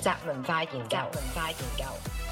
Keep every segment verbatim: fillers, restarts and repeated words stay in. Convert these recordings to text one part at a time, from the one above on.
宅文化研究，文化研究。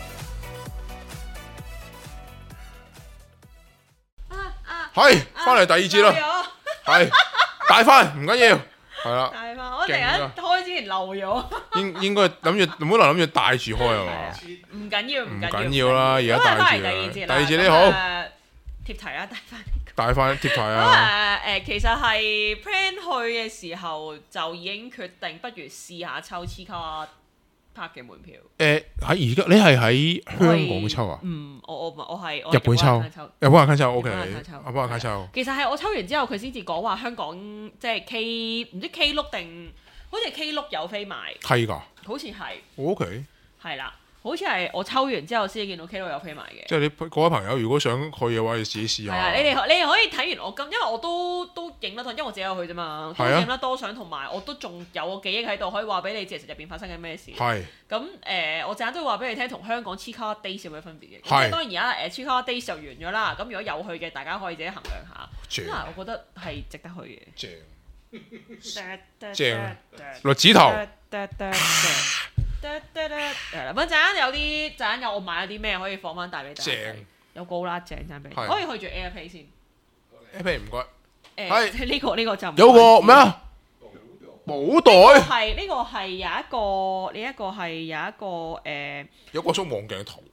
係翻嚟第二節啦，係帶翻唔緊要，係啦。 帶翻，我突然間開之前漏咗。 應應該諗住，本來諗住帶住開係嘛？ 唔緊要，唔唔緊要。 緊要啦，而家帶住啦。 第二節第二節你好， 貼題啦，帶翻。 帶翻貼題咁啊！ 誒誒，其實係 plan 去嘅時候就已經決定，不如試下抽 Chica Park 嘅門票。 誒喺而家你係喺香港抽啊？ 嗯，我我我係日本抽，日本人抽 OK，日本人抽。 其實係我抽完之後，佢先至講話香港即係 K 唔知 K 碌定好似 K 碌有飛賣。 係㗎， 好似係。 OK。 係啦。好似係我抽完之後先見到 K 碌有飛賣嘅。 即係你各位朋友，如果想去嘅話，要自己試下。 係啊，你哋你哋可以睇完我咁，因為我都都影得多，因為我自己有去啫嘛，都影得多相，同埋我都仲有個記憶喺度，可以話俾你知其實入邊發生緊咩事。 係。 咁誒、呃，我陣間都會話俾你聽，同香港 Chica Days 有咩分別嘅。 係。 當然而家誒 Chica Days 就完咗啦，咁如果有去嘅，大家可以自己衡量下。 正。 因為我覺得係值得去嘅。 正。 正。栗子頭。 係啦，咁陣間有啲陣間有我買咗啲咩可以放翻大俾大家。 正。 有高啦，正陣俾你。可以去住 Airplay 先。 Airplay 唔該。 誒，呢個呢個就有個咩啊？寶袋。 係呢個係有一個，呢一個係有一個誒。 有個叔望鏡頭。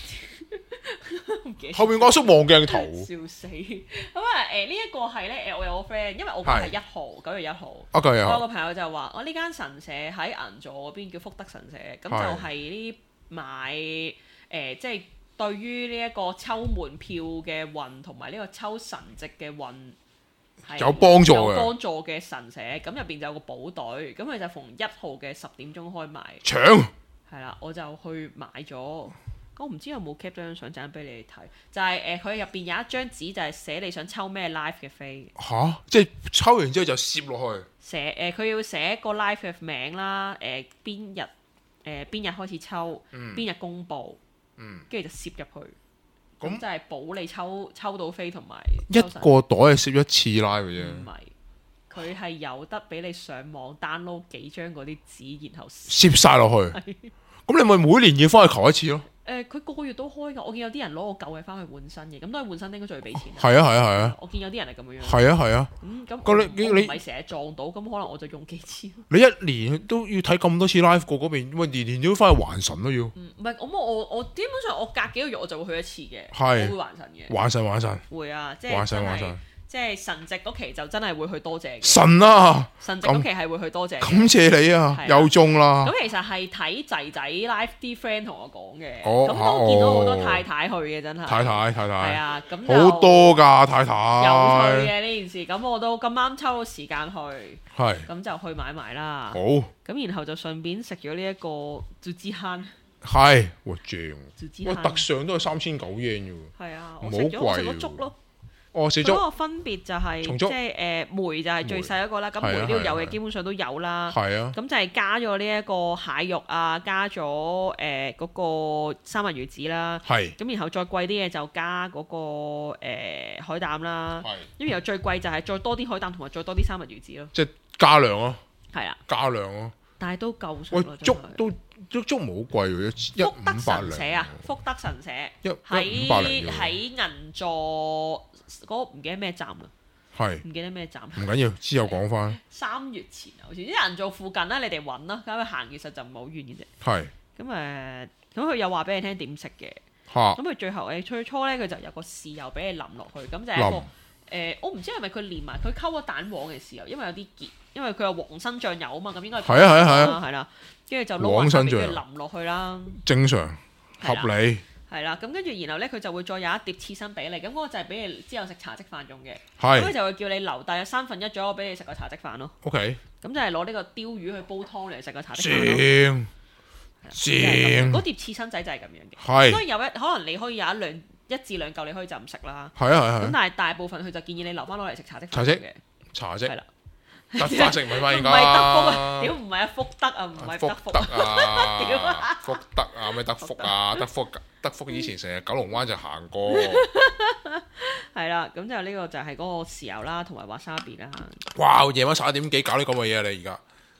後面個叔望鏡頭。 笑死！咁啊誒呢一個係咧誒，我有個 friend，因為我講係一號九月一號。 啊，九月一號。 我有個朋友就話：我呢間神社喺銀座嗰邊叫福德神社，咁就係呢買誒，即係對於呢一個抽門票嘅運同埋呢個抽神跡嘅運係有幫助嘅。 有幫助嘅神社，咁入邊就有個寶袋，咁佢就逢一號嘅十點鐘開賣。 搶。係啦，我就去買咗。我唔知有冇 keep 咗張相陣俾你哋睇，就係誒佢入邊有一張紙，就係寫你想抽咩 live 嘅飛。 吓？即係抽完之後就攝落去。 寫誒，佢、呃、要寫個 live 嘅名啦，誒邊日誒邊日開始抽，邊、嗯、日公佈，跟住、嗯、就攝入去。咁、嗯、就係保你抽抽到飛同埋。一個袋係攝一次 live 嘅啫。唔係， 佢係有得俾你上網 download 幾張嗰啲紙，然後攝晒落去。咁你咪每年要翻去求一次咯。 誒，佢個個月都開㗎，我見有啲人攞個舊嘅翻去換新嘅，咁都係換新應該仲要俾錢。 係啊係啊係啊！ 我見有啲人係咁樣樣。 係啊係啊。 咁咁你你唔係成日撞到，咁可能我就用幾次。 你一年都要睇咁多次 live 過嗰邊，喂年年都要翻去還神都要。 唔係咁我我基本上我隔幾個月我就會去一次嘅， 係我會還神嘅。 還神還神。 會啊，即係還神還神。 即係神跡嗰期就真係會去多謝神啊！ 神跡嗰期係會去多謝， 感謝你啊，又中啦！ 咁其實係睇仔仔 live 啲 friend 同我講嘅， 咁都見到好多太太去嘅真係。太太太太係啊，咁好多㗎太太。 有趣嘅呢件事，咁我都咁啱抽到時間去， 係咁就去買埋啦。 好， 咁然後就順便食咗呢一個自之坑。 係，哇正！哇特上都係三千九 yen 啫喎。 係啊，我食咗我食咗粥咯。 哦，食咗。嗰個分別就係即係誒梅就係最細一個啦，咁梅呢度有嘅基本上都有啦。 係啊。咁就係加咗呢一個蟹肉啊，加咗誒嗰個三文魚子啦。 係。咁然後再貴啲嘅就加嗰個誒海膽啦。 係。 咁然後最貴就係再多啲海膽同埋再多啲三文魚子咯。 即係加量咯。係啊。 加量咯。 但係都夠食。 喂，粥都粥粥唔好貴喎，一福德五百神社啊，福德神社喺喺銀座嗰個唔記得咩站啦， 係唔記得咩站。 唔緊要，之後講翻。三月前啊，好似啲銀座附近啦，你哋揾啦，咁佢行其實就唔係好遠嘅啫。 係。 咁誒，咁佢又話俾你聽點食嘅。 嚇。 咁佢最後誒最初咧，佢就有個豉油俾你淋落去，咁就係一個誒，我唔知係咪佢連埋佢溝咗蛋黃嘅豉油，因為有啲結。因為佢有黃身醬油啊嘛，咁應該係係啊係啊係啊， 係啦，跟住就撈埋跟住淋落去啦。 正常合理。 係啦，咁跟住然後咧，佢就會再有一碟刺身俾你，咁嗰個就係俾你之後食茶漬飯用嘅。 係。 咁佢就會叫你留大約三分一左右俾你食個茶漬飯咯。 OK。 咁就係攞呢個鯛魚去煲湯嚟食個茶漬飯咯。正正。 嗰碟刺身仔就係咁樣嘅。 係。 所以有一可能你可以有一兩一至兩嚿你可以就唔食啦。 係啊係啊。 咁但係大部分佢就建議你留翻攞嚟食茶漬飯嘅。 茶漬。係啦。 德法食唔係嘛？而家唔係德福啊！屌唔係啊，福德啊，唔係德福啊！屌啊！福德啊，咩德福啊？德福德福以前成日九龍灣就行過。 係啦，咁就呢個就係嗰個豉油啦，同埋 wasabi 啦。 哇！夜晚十一點幾搞啲咁嘅嘢啊！你而家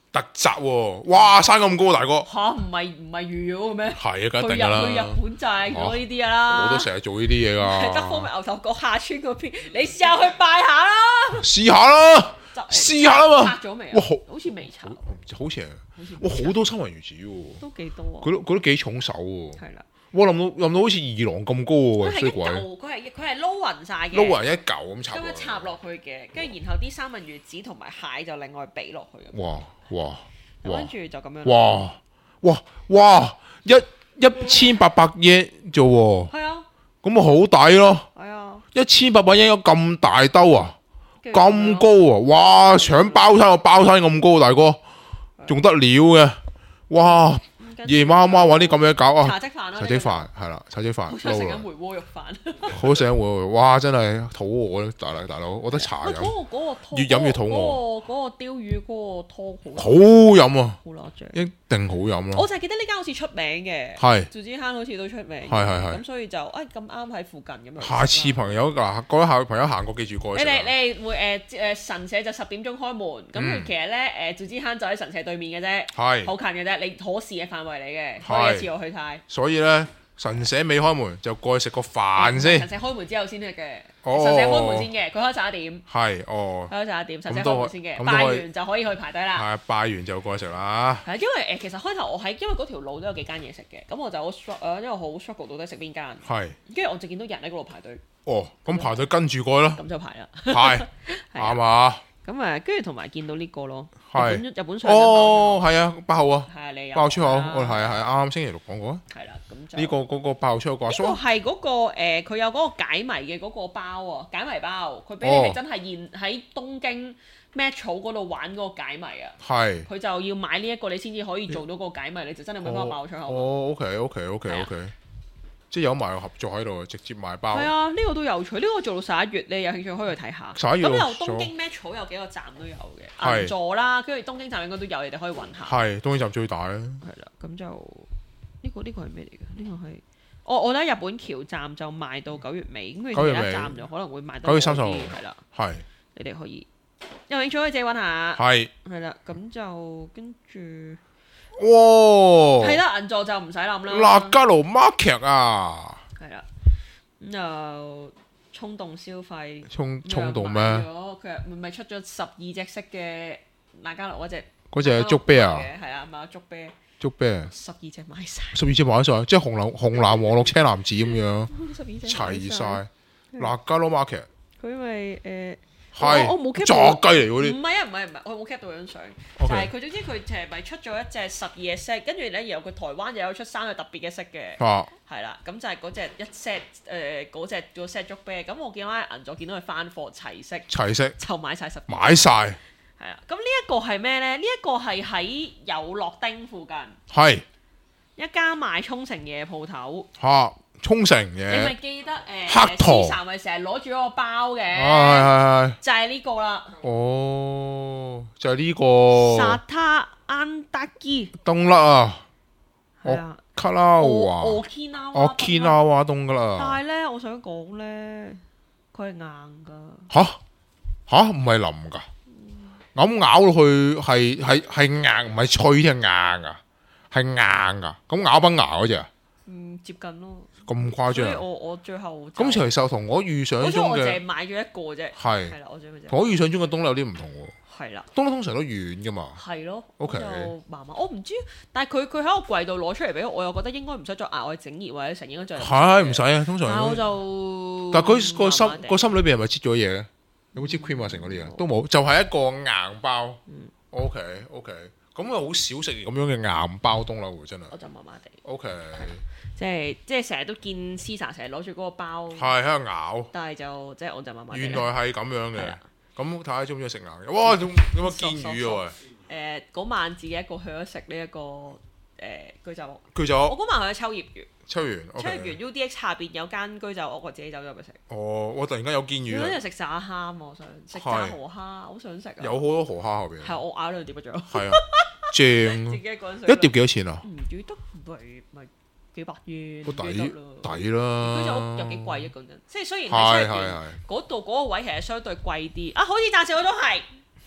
特集喎，哇生咁高大哥， 嚇唔係唔係預咗嘅咩？ 係啊，梗係去定㗎啦。 日去日本就係攞呢啲㗎啦。 我都成日做呢啲嘢㗎。 德豐咪牛頭角下村嗰邊，你試下去拜下啦。 試下啦，試下啊嘛。 拆咗未啊？ 哇，好好似未拆。 好似係，哇好多三文魚子喎。 都幾多啊？ 佢都佢都幾重手喎。 係啦。 哇諗到諗到好似二郎咁高喎，衰鬼。 佢係佢係撈勻晒嘅。 撈勻一嚿咁插。 咁樣插落去嘅，跟住然後啲三文魚子同埋蟹就另外俾落去。 哇哇！ 跟住就咁樣。 哇哇哇！一一千八百yen啫喎。 係啊。 咁咪好抵咯。 係啊。 一千八百yen有咁大兜啊！咁高啊！哇！搶包餐個包餐咁高，大哥，仲得了嘅？哇！夜媽媽揾啲咁嘢搞啊！ 茶漬飯咯， 茶漬飯係啦，茶漬飯。 好想食緊回鍋肉飯。 好想回鍋肉，哇！真係肚餓大佬大佬，我覺得茶飲。 嗰個嗰個越飲越肚餓。 嗰個嗰個鯛魚嗰個湯好。 好飲啊！ 好攞醬。 一定好飲咯。 我就係記得呢間好似出名嘅。 係。 趙子坑好似都出名。 係係係。 咁所以就誒咁啱喺附近咁樣。 下次朋友嗱，各位下朋友行過記住過去食。 你哋你哋會誒誒神社就十點鐘開門，咁佢其實咧誒趙子坑就喺神社對面嘅啫， 係好近嘅啫，你可視嘅範圍嚟嘅，可以一次過去晒。 所以咧，神社未開門就過去食個飯先。 神社開門之後先去嘅，神社開門先嘅，佢開十一點。 係哦。 開十一點，神社開門先嘅，拜完就可以去排隊啦。 係拜完就過去食啦。 係因為誒，其實開頭我喺因為嗰條路都有幾間嘢食嘅，咁我就好 struggle，因為好 struggle 到底食邊間。 係。 跟住我就見到人喺嗰度排隊。 哦，咁排隊跟住過去咯。 咁就排啦。 係。啱嘛？ 咁誒，跟住同埋見到呢個咯，日係本日本上哦，係啊，八號啊， 係啊，你有八號出口，我係啊係啱啱星期六講過啊。 係啦，咁就呢個嗰個八號出口個阿叔。 呢個係嗰個誒，佢有嗰個解謎嘅嗰個包啊，解謎包，佢俾你係真係現喺東京 Metro 嗰度玩嗰個解謎啊。係。佢就要買呢一個，你先至可以做到個解謎，你就真係揾翻個八號出口。 哦，OK OK OK OK。即係有埋個合作喺度，直接賣包。 係啊，呢個都有趣。呢個做到十一月，你有興趣可以去睇下。 十一月咁有東京 Metro 有幾個站都有嘅，銀座啦，跟住東京站應該都有，你哋可以揾下。 係東京站最大啊。 係啦，咁就呢個呢個係咩嚟嘅？呢個係我我覺得日本橋站就賣到九月尾，咁佢其他站就可能會賣到九月三十號。係啦，係你哋可以有興趣可以自己揾下。係係啦，咁就跟住。哇！係啦，銀座就唔使諗啦。 辣加路 market 啊！ 係啦，咁就衝動消費。 衝衝動咩？ 佢唔係出咗十二隻色嘅辣加路嗰隻。 嗰隻竹啤啊！ 係啊，買咗竹啤。 竹啤。 十二隻買晒。 十二隻買晒，即係紅藍紅藍黃綠青藍紫咁樣。十二隻齊晒。辣加路 market。 佢咪誒？ 係， 我冇 cap 炸雞嚟嗰啲。 唔係啊，唔係唔係，我冇 cap 到張相。就係佢總之佢誒咪出咗一隻十二隻 set，跟住咧然後佢台灣又有出三個特別嘅 set 嘅。啊。係啦，咁就係嗰隻一 set 誒嗰隻個 set 竹啤，咁我見到喺銀座見到佢翻貨齊色。齊色。就買晒十。 買晒。 係啊，咁呢一個係咩咧？呢一個係喺有樂町附近。 係。一間賣沖繩嘢鋪頭。 嚇！沖繩嘅， 你咪記得誒？ 黑糖 ，Cesar咪成日攞住嗰個包嘅， 係係係， 就係呢個啦。 哦，就係呢個。 沙塔安達基。 凍甩啊！ 係啊。 卡拉瓦。 Okinawa。 Okinawa凍噶啦。 但係咧，我想講咧，佢係硬噶。 吓吓唔係腍噶，咁咬落去係係係硬，唔係脆定係硬噶，係硬噶。咁咬崩牙嗰隻？ 嗯，接近咯。咁誇張， 所以我我最後咁其實同我預想中嘅， 我淨係買咗一個啫，係係啦，我最尾就同我預想中嘅冬甩有啲唔同喎，係啦， 冬甩通常都軟噶嘛，係咯，OK，就麻麻，我唔知，但係佢佢喺個櫃度攞出嚟俾我，我又覺得應該唔使再額外整熱或者成應該再係唔使啊，通常，但我就，但係佢個心個心裏邊係咪擠咗嘢咧？有冇擠 cream 啊？成嗰啲嘢都冇，就係一個硬包，OK OK，咁又好少食咁樣嘅硬包冬甩喎，真係，我就麻麻地，OK。即係即係成日都見 Cesar 成日攞住嗰個包，係喺度咬，但係就即係我就慢慢。原來係咁樣嘅，咁睇下中唔中意食硬嘅？哇！仲有冇煎魚啊？喂！誒嗰晚自己一個去咗食呢一個誒居酒屋。居酒屋。我嗰晚去咗秋葉原。秋葉原。秋葉原 U D X 下邊有間居酒屋，我自己走咗去食。哦！我突然間有煎魚。我嗰日食炸蝦，我想食炸河蝦，好想食啊！有好多河蝦後邊。係我咬兩碟咗。係啊，正。自己一個人食。一碟幾多錢啊？唔記得，咪咪。幾百元都抵抵啦！居酒屋有幾貴啊？講真，即係雖然係出邊嗰度嗰個位其實相對貴啲啊，好似暫時我都係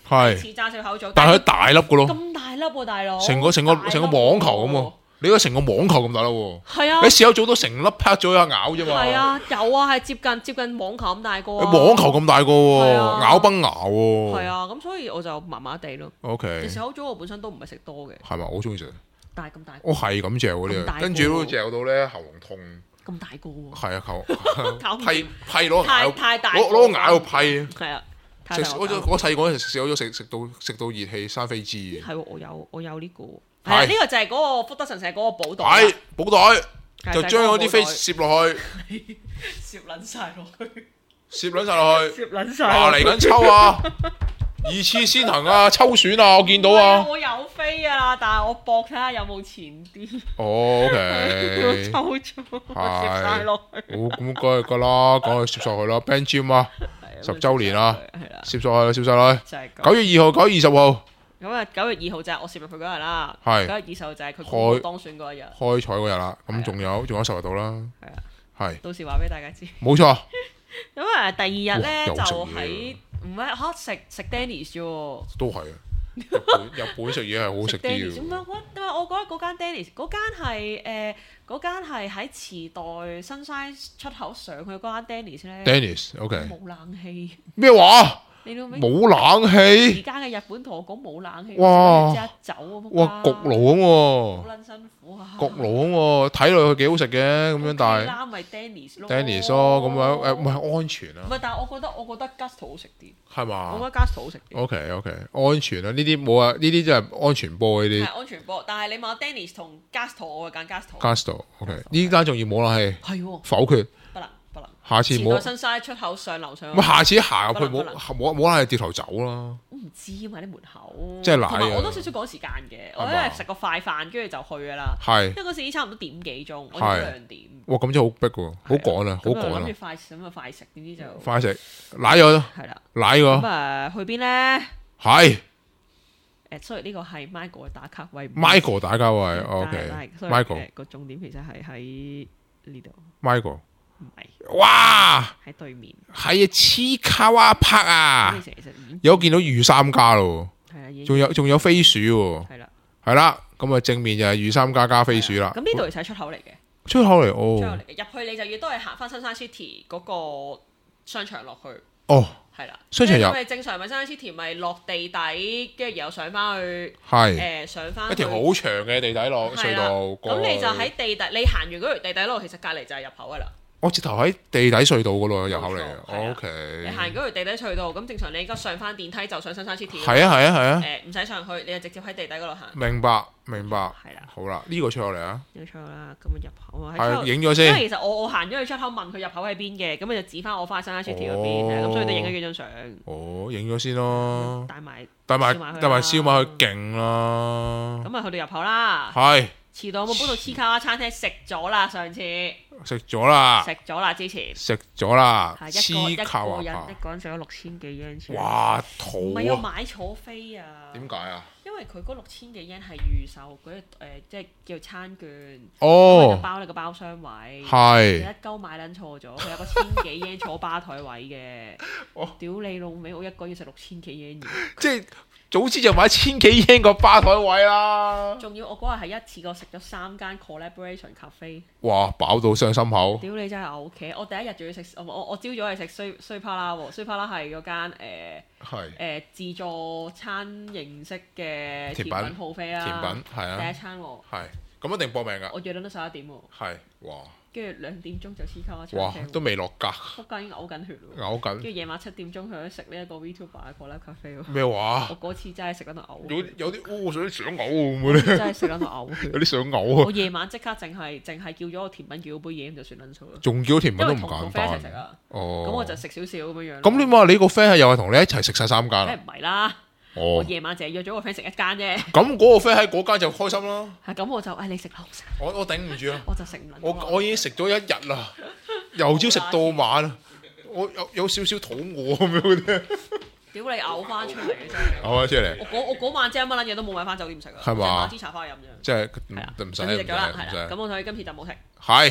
係似炸笑口棗， 但係佢大粒嘅咯， 咁大粒喎大佬， 成個成個成個網球咁喎。你個成個網球咁大粒喎， 係啊！ 你試口棗都成粒拍咗一咬啫嘛。 係啊，有啊，係接近接近網球咁大個啊。 網球咁大個喎，咬崩牙喎。 係啊，咁所以我就麻麻地咯。 O K。 食口棗我本身都唔係食多嘅。 係嘛？我好中意食。 但係咁大。 我係咁嚼嗰啲，跟住都嚼到咧喉嚨痛。 咁大個喎。 係啊，靠批批攞牙太大， 攞攞牙喺度批。 係啊。 食我我細個嗰陣時食咗食食到食到熱氣生飛滋嘅。 係喎，我有我有呢個。係啊，呢個就係嗰個福德神社嗰個寶袋。 係寶袋，就將嗰啲飛攝落去， 攝撚晒落去， 攝撚晒落去， 攝撚晒。 嗱嚟緊抽啊，二次先行啊，抽選啊，我見到啊。 我有飛啊，但係我搏睇下有冇前啲。 哦 ，OK。 抽咗，我攝晒落去。 好，咁梗係㗎啦，講去攝上去啦 ，Band Jam 啊，十週年啊，攝上去，攝晒落去。九月二號，九月二十號。 咁啊，九月二號就係我攝入去嗰日啦。 係。 九月二十號就係佢公布當選嗰一日。 開彩嗰日啦，咁仲有仲有十日到啦。係啊。係。到時話俾大家知。 冇錯。 咁啊，第二日咧就喺唔係嚇食食 Denny's 啫喎。 都係啊。日本日本食嘢係好食啲嘅。 唔係我，我覺得嗰間 Denny's 嗰間係誒嗰間係喺池袋新西出口上去嗰間 Denny's 咧。 Denny's，OK。 冇冷氣。 咩話？冇冷氣， 而家嘅日本同我講冇冷氣， 哇！ 即刻走啊！ 哇，焗爐咁喎， 好撚辛苦啊！ 焗爐咁喎，睇落去幾好食嘅咁樣，但係啱咪 Denny's 咯 ，Denny's 咯咁樣誒，唔係安全啊？ 唔係，但係我覺得我覺得 Gusto 好食啲， 係嘛？ 我覺得 Gusto 好食啲。 OK OK，安全啊！呢啲冇啊，呢啲真係安全波呢啲。 係安全波，但係你問 Denny's 同 Gusto，我會揀 Gusto。 Gusto OK，呢間仲要冇冷氣， 係喎， 否決。 不能不能。 下次冇。 新西出口上樓上。 咁下次行入去冇冇冇冷氣掉頭走啦。 我唔知啊嘛，啲門口。 即係奶啊！ 我都少少趕時間嘅，我因為食個快飯，跟住就去噶啦。 係。 因為嗰時差唔多點幾鐘，我要兩點。 哇！咁真係好逼喎，好趕啊，好趕啊！ 諗住快咁啊快食，點知就快食，奶咗咯。係啦，奶咗。 咁啊，去邊咧？ 係。 誒，所以呢個係 Michael 嘅打卡位。 Michael 打卡位，OK。Michael 個重點其實係喺呢度。 Michael。 唔係， 哇！ 喺對面， 係啊，黐卡哇拍啊！有見到御三家咯，係啊，仲有仲有飛鼠喎，係啦，係啦，咁啊正面就係御三家加飛鼠啦。 咁呢度其實係出口嚟嘅， 出口嚟哦， 出口嚟嘅，入去你就要都係行翻新山 City 嗰個商場落去， 哦， 係啦， 商場入， 因為正常咪新山 City 咪落地底，跟住然後上翻去， 係， 誒上翻一條好長嘅地底落隧道， 咁你就喺地底，你行完嗰條地底路，其實隔離就係入口噶啦。 我直頭喺地底隧道嗰度入口嚟嘅 ，OK。 你行嗰條地底隧道，咁正常你而家上翻電梯就上新山 City。 係啊係啊係啊。 誒唔使上去，你就直接喺地底嗰度行。 明白明白。係啦。 好啦，呢個出口嚟啊。 呢個出口啦，咁啊入口啊。 係影咗先。 因為其實我我行咗去出口問佢入口喺邊嘅，咁佢就指翻我翻去新山 City 嗰邊，咁所以都影咗幾張相。 哦，影咗先咯。 帶埋帶埋帶埋燒賣去勁啦。 咁啊去到入口啦。 係。 遲到有冇搬到黐卡餐廳食咗啦？上次食咗啦， 食咗啦，之前食咗啦， 黐卡一個人一個人食咗六千幾 yen。 哇，肚唔係要買錯飛啊？ 點解啊？ 因為佢嗰六千幾 yen 係預售嗰啲誒，即係叫餐券， 哦， 包你個包廂位， 係一鳩買撚錯咗，佢有個千幾 yen 坐吧台位嘅，屌你老味，我一個要食六千幾 yen 嘢， 即係。早知就買千幾 yen 個吧台位啦！ 仲要我嗰日係一次過食咗三間 collaboration cafe。 哇！飽到上心口。 屌你真係嘔企！我第一日仲要食我我我朝早係食衰衰趴啦喎，衰趴啦係嗰間誒誒自助餐形式嘅甜品鋪飛啦。甜品係啊。第一餐喎。係。咁一定搏命㗎。我約到十一點喎。係。哇！跟住兩點鐘就黐卡餐廳。哇！都未落格。仆街已經嘔緊血咯。嘔緊。跟住夜晚七點鐘去咗食呢一個 VTuber 嘅 collab cafe 喎。咩話？我嗰次真係食緊到嘔。有有啲屙水想嘔咁嘅咧。真係食緊到嘔。有啲想嘔啊！我夜晚即刻淨係淨係叫咗個甜品，叫咗杯嘢咁就算撚數啦。仲叫甜品都唔簡單。一齊食啊！哦。咁我就食少少咁樣樣。咁你話你個 friend 係又係同你一齊食晒三間？梗係唔係啦。哦、我夜晚淨係約咗個 friend 食一間啫。咁嗰個 friend 喺嗰間就開心啦。係咁我就誒、哎、你食啦，我食。我我頂唔住啊！我就食唔撚。我我已經食咗一日啦，由朝食到晚啊！我有有少少肚餓咁樣嗰啲。屌你嘔翻出嚟嘅真係。嘔翻出嚟。我嗰我嗰晚即係乜撚嘢都冇買翻酒店食啊。係嘛？買支茶翻去飲啫。即係係啊，唔使唔使。咁我所以今次就冇食。係。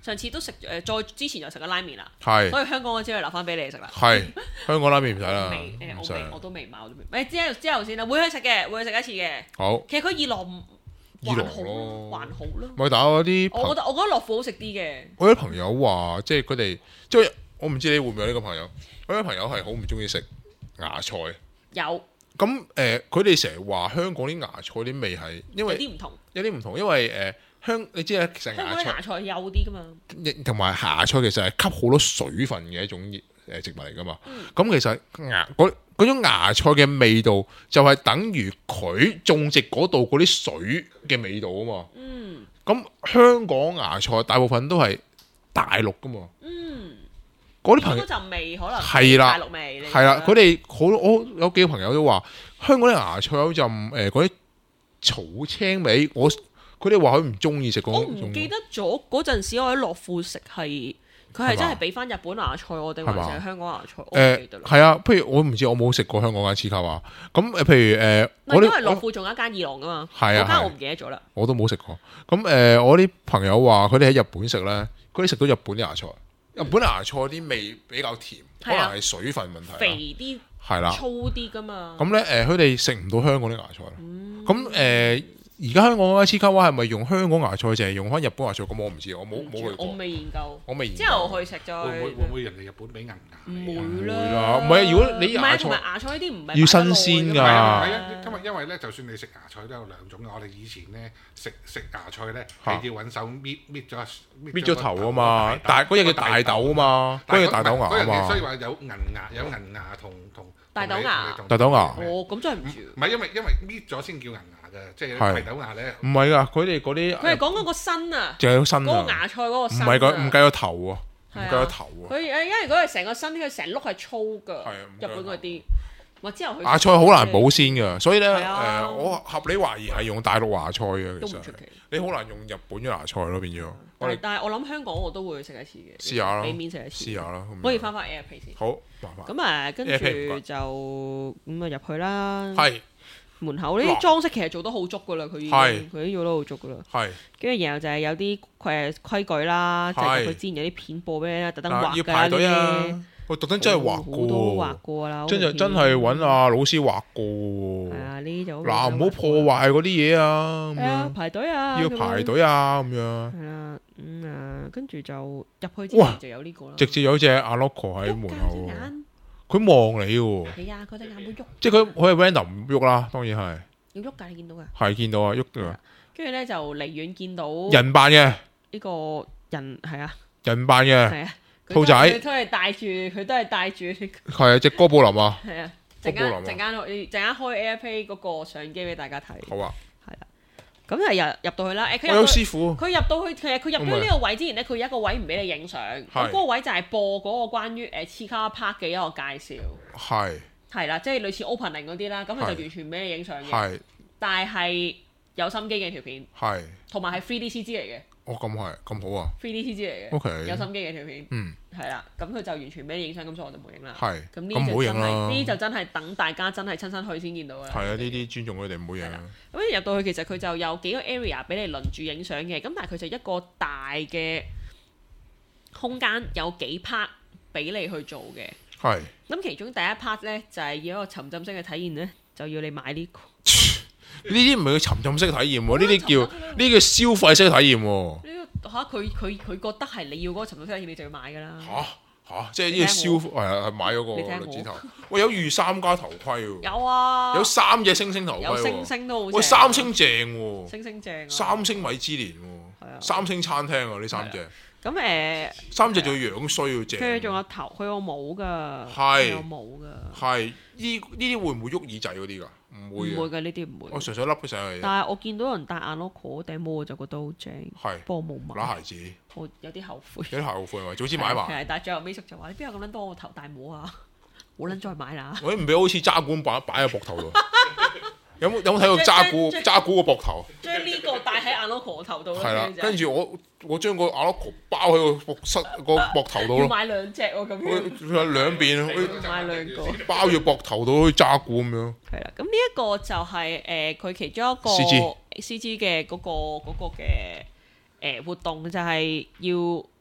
上次都食誒，再之前就食咗拉麵啦。 係。 所以香港我只可以留翻俾你食啦。 係。香港拉麵唔使啦。 未誒，我未我都未買，我都未。誒之後之後先啦，會去食嘅，會去食一次嘅。好。其實佢二郎還好咯，還好咯。 咪但係我啲， 我覺得我覺得樂富好食啲嘅。 我啲朋友話，即係佢哋即係我唔知你會唔會有呢個朋友，我啲朋友係好唔中意食芽菜。有。咁誒，佢哋成日話香港啲芽菜啲味係因為有啲唔同，有啲唔同，因為誒香你知啦，其實芽菜芽菜幼啲噶嘛，同埋芽菜其實係吸好多水分嘅一種誒植物嚟噶嘛。咁、嗯、其實芽嗰嗰種芽菜嘅味道就係等於佢種植嗰度嗰啲水嘅味道啊嘛。嗯。咁香港芽菜大部分都係大陸噶嘛。嗯。嗰啲朋友嗰陣味可能係大陸味，係啦，佢哋好我有幾個朋友都話香港啲芽菜有陣誒嗰啲草青味，我佢哋話佢唔中意食嗰種。我唔記得咗嗰陣時我喺樂富食係佢係真係俾翻日本芽菜我哋，還是係香港芽菜？我唔記得啦。係啊，譬如我唔知我冇食過香港嘅刺卡哇，咁誒譬如誒，我因為樂富仲有一間二郎噶嘛，嗰間我唔記得咗啦。我都冇食過。咁誒，我啲朋友話佢哋喺日本食咧，佢哋食到日本啲芽菜。日本芽菜啲味比較甜，可能係水分問題，肥啲，係啦，粗啲噶嘛。咁咧誒，佢哋食唔到香港啲芽菜。咁誒，而家香港嘅刺卡哇係咪用香港芽菜，淨係用翻日本芽菜？咁我唔知，我冇冇去過。我未研究，我未研究。之後去食再會唔會會唔會人哋日本俾銀芽？唔會啦，唔係如果你芽菜同埋芽菜呢啲唔係要新鮮㗎。係啊，因為因為咧，就算你食芽菜都有兩種嘅。我哋以前咧食食芽菜咧係要揾手搣搣咗搣咗頭啊嘛，但係嗰隻叫大豆啊嘛，嗰隻大豆芽啊嘛。所以話有銀芽有銀芽同同大豆芽。大豆芽。哦，咁真係唔知。唔係因為因為搣咗先叫銀芽。即係大豆芽咧，唔係噶，佢哋嗰啲佢係講嗰個身啊，淨係個身啊，嗰個芽菜嗰個身，唔係個唔計個頭喎，唔計個頭喎。佢誒，因為嗰個成個身，佢成碌係粗噶，日本嗰啲。我之後芽菜好難保鮮噶，所以咧誒，我合理懷疑係用大陸芽菜嘅，其實你好難用日本嘅芽菜咯，變咗。但係我諗香港我都會食一次嘅，試下啦，俾面食一次，試下啦，可以翻返 A P P 先。好，咁啊，跟住就咁啊入去啦。係。門口呢啲裝飾其實做得好足噶啦，佢已經佢都做得好足噶啦。係，跟住然後就係有啲誒規矩啦，就係佢之前有啲片播俾你特登畫嘅呢啲。我特登真係畫過，好多畫過啦。真係真係揾阿老師畫過。係啊，呢啲就嗱唔好破壞嗰啲嘢啊。係啊，排隊啊，要排隊啊咁樣。係啦，咁啊，跟住就入去之前就有呢個啦。直接有隻阿 Loco 喺門口。佢望你喎，係啊，佢隻眼會喐，即係佢佢係 random 唔喐啦，當然係要喐㗎，你見到㗎，係見到啊，喐㗎。跟住咧就離遠見到人扮嘅呢個人係啊，人扮嘅係啊，兔仔，佢都係帶住，佢都係帶住係啊，隻哥布林啊，係啊，陣間陣間陣間開 AirPlay 嗰個相機俾大家睇，好啊。咁係入入到去啦，誒佢有師傅，佢入到去，其實佢入咗呢個位之前咧，佢有一個位唔俾你影相，咁嗰個位就係播嗰個關於誒刺卡 Park 嘅一個介紹，係係啦，即係類似 opening 嗰啲啦，咁佢就完全唔俾你影相嘅，但係有心機嘅條片，係同埋係 three D C G 嚟嘅，哦咁係咁好啊 three D C G 嚟嘅，OK 有心機嘅條片，嗯係啦，咁佢就完全俾你影相，咁所以我就冇影啦，係咁呢就真係呢啲就真係等大家真係親身去先見到啦，係啊，呢啲尊重佢哋唔好影啦。咁入到去其實佢就有幾個 area 俾你輪住影相嘅，咁但係佢就一個大嘅空間，有幾 part 俾你去做嘅。係。咁其中第一 part 咧就係要一個沉浸式嘅體驗咧，就要你買呢個。呢啲唔係叫沉浸式體驗喎，呢啲叫呢啲叫消費式體驗喎。呢個嚇佢佢佢覺得係你要嗰個沉浸式體驗，你就要買㗎啦。嚇！嚇！即係呢個消係係買咗個綠指頭，喂有御三家頭盔喎，有啊，有三隻星星頭盔喎，有星星都好正，喂三星正喎，星星正，三星米芝蓮喎，係啊，三星餐廳啊呢三隻，咁誒三隻仲要樣衰要正，佢仲有頭，佢有帽㗎，係有帽㗎，係呢呢啲會唔會喐耳仔嗰啲㗎？唔會，唔會嘅呢啲唔會，我純粹笠佢上去。但係我見到人戴眼 logo 頂帽，我就覺得好正，係，不過冇買，揦鞋子，我有啲後悔，有啲後悔喎，早知買埋。係，但係最後尾叔就話：你邊有咁撚多個頭戴帽啊？冇撚再買啦！我唔俾好似揸管擺擺喺膊頭度。有冇有冇睇過揸鼓揸鼓個膊頭？將呢個戴喺阿 Loco 個頭度咯。係啦，跟住我我將個阿 Loco 包喺個膊膝個膊頭度咯。要買兩隻喎咁樣。佢兩邊，買兩個。包住膊頭度好似揸鼓咁樣。係啦，咁呢一個就係誒佢其中一個 C G C G 嘅嗰個嗰個嘅誒活動，就係要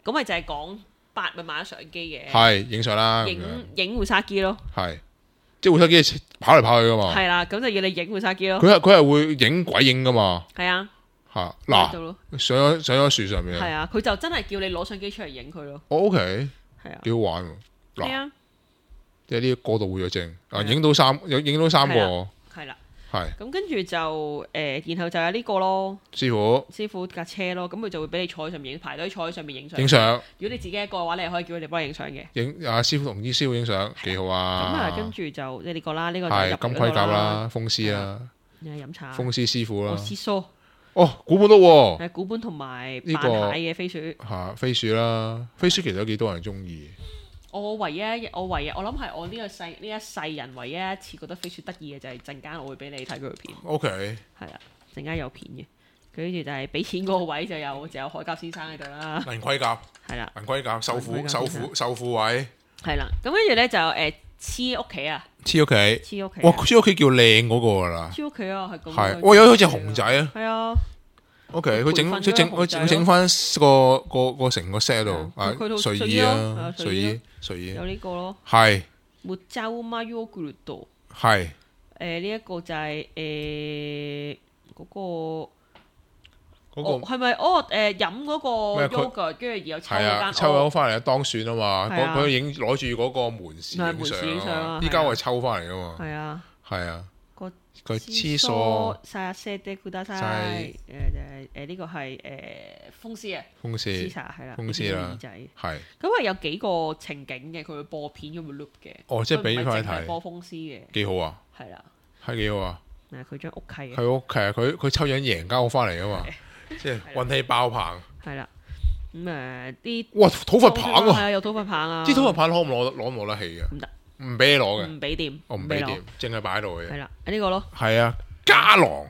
咁咪就係講八咪買咗相機嘅， 係影相啦， 影影烏沙基咯， 係即係烏沙基跑嚟跑去噶嘛， 係啦，咁就要你影烏沙基咯。 佢係佢係會影鬼影噶嘛， 係啊， 嚇嗱上咗上咗樹上面， 係啊，佢就真係叫你攞相機出嚟影佢咯。 哦 OK，係啊， 幾好玩喎， 嗱， 即係呢個過度活躍症啊，影到三有影到三個， 係啦。 係， 咁跟住就誒、呃，然後就有呢個咯， 師傅， 師傅架車咯，咁佢就會俾你坐喺上面影，排隊坐喺上面影相。 影相。 如果你自己一個嘅話，你係可以叫佢哋幫你影相嘅。 影啊，師傅同啲師傅影相，幾好啊！ 咁啊，跟住就即係呢個啦，呢、這個係金盔甲啦，風師啦， 飲茶。 風師師傅啦。 師叔。 哦，古本都喎。 係古本同埋呢個嘅飛鼠。 嚇，飛鼠啦，飛鼠其實都幾多人中意。 我唯一我唯一我諗係我呢個世呢一世人唯一一次覺得飛鼠得意嘅就係陣間我會俾你睇佢條片。 O K。 係啦，陣間有片嘅，跟住就係俾錢嗰個位就有就有海甲先生喺度啦。 銀盔甲。係啦。銀盔甲，瘦虎瘦虎瘦虎位。係啦，咁跟住咧就誒黐屋企啊。 黐屋企。 黐屋企。 哇！黐屋企叫靚嗰個㗎啦。 黐屋企啊，係咁。 係，哇！有好似熊仔啊。 係啊。 O K，佢整佢整佢整翻個個個成個 set 喺度啊，睡衣啊，睡衣睡衣有呢個咯， 係。 抹茶馬優格魯係。 誒呢一個就係誒嗰個嗰個係咪哦誒飲嗰個 yogurt 跟住然後抽嗰間抽咗翻嚟當選啊嘛，佢佢影攞住嗰個門市影相，依家我係抽翻嚟噶嘛，係啊係啊。佢黐梳晒色的古達晒，誒誒誒呢個係誒風師啊， 風師係啦， 風師啦，係。咁啊有幾個情景嘅，佢會播片咁會 loop 嘅。 哦，即係俾翻你睇。 播風師嘅。幾好啊！ 係啦， 係幾好啊！ 嗱，佢張屋契。 佢屋契啊！佢佢抽獎贏家屋翻嚟噶嘛，即係運氣爆棚。係啦， 咁誒啲哇土佛棒啊！ 係啊，有土佛棒啊！ 啲土佛棒攞唔攞攞唔攞得起嘅？唔得。唔俾你攞嘅， 唔俾掂， 我唔俾掂，淨係擺喺度嘅。 係啦，呢個咯。 係啊，家郎。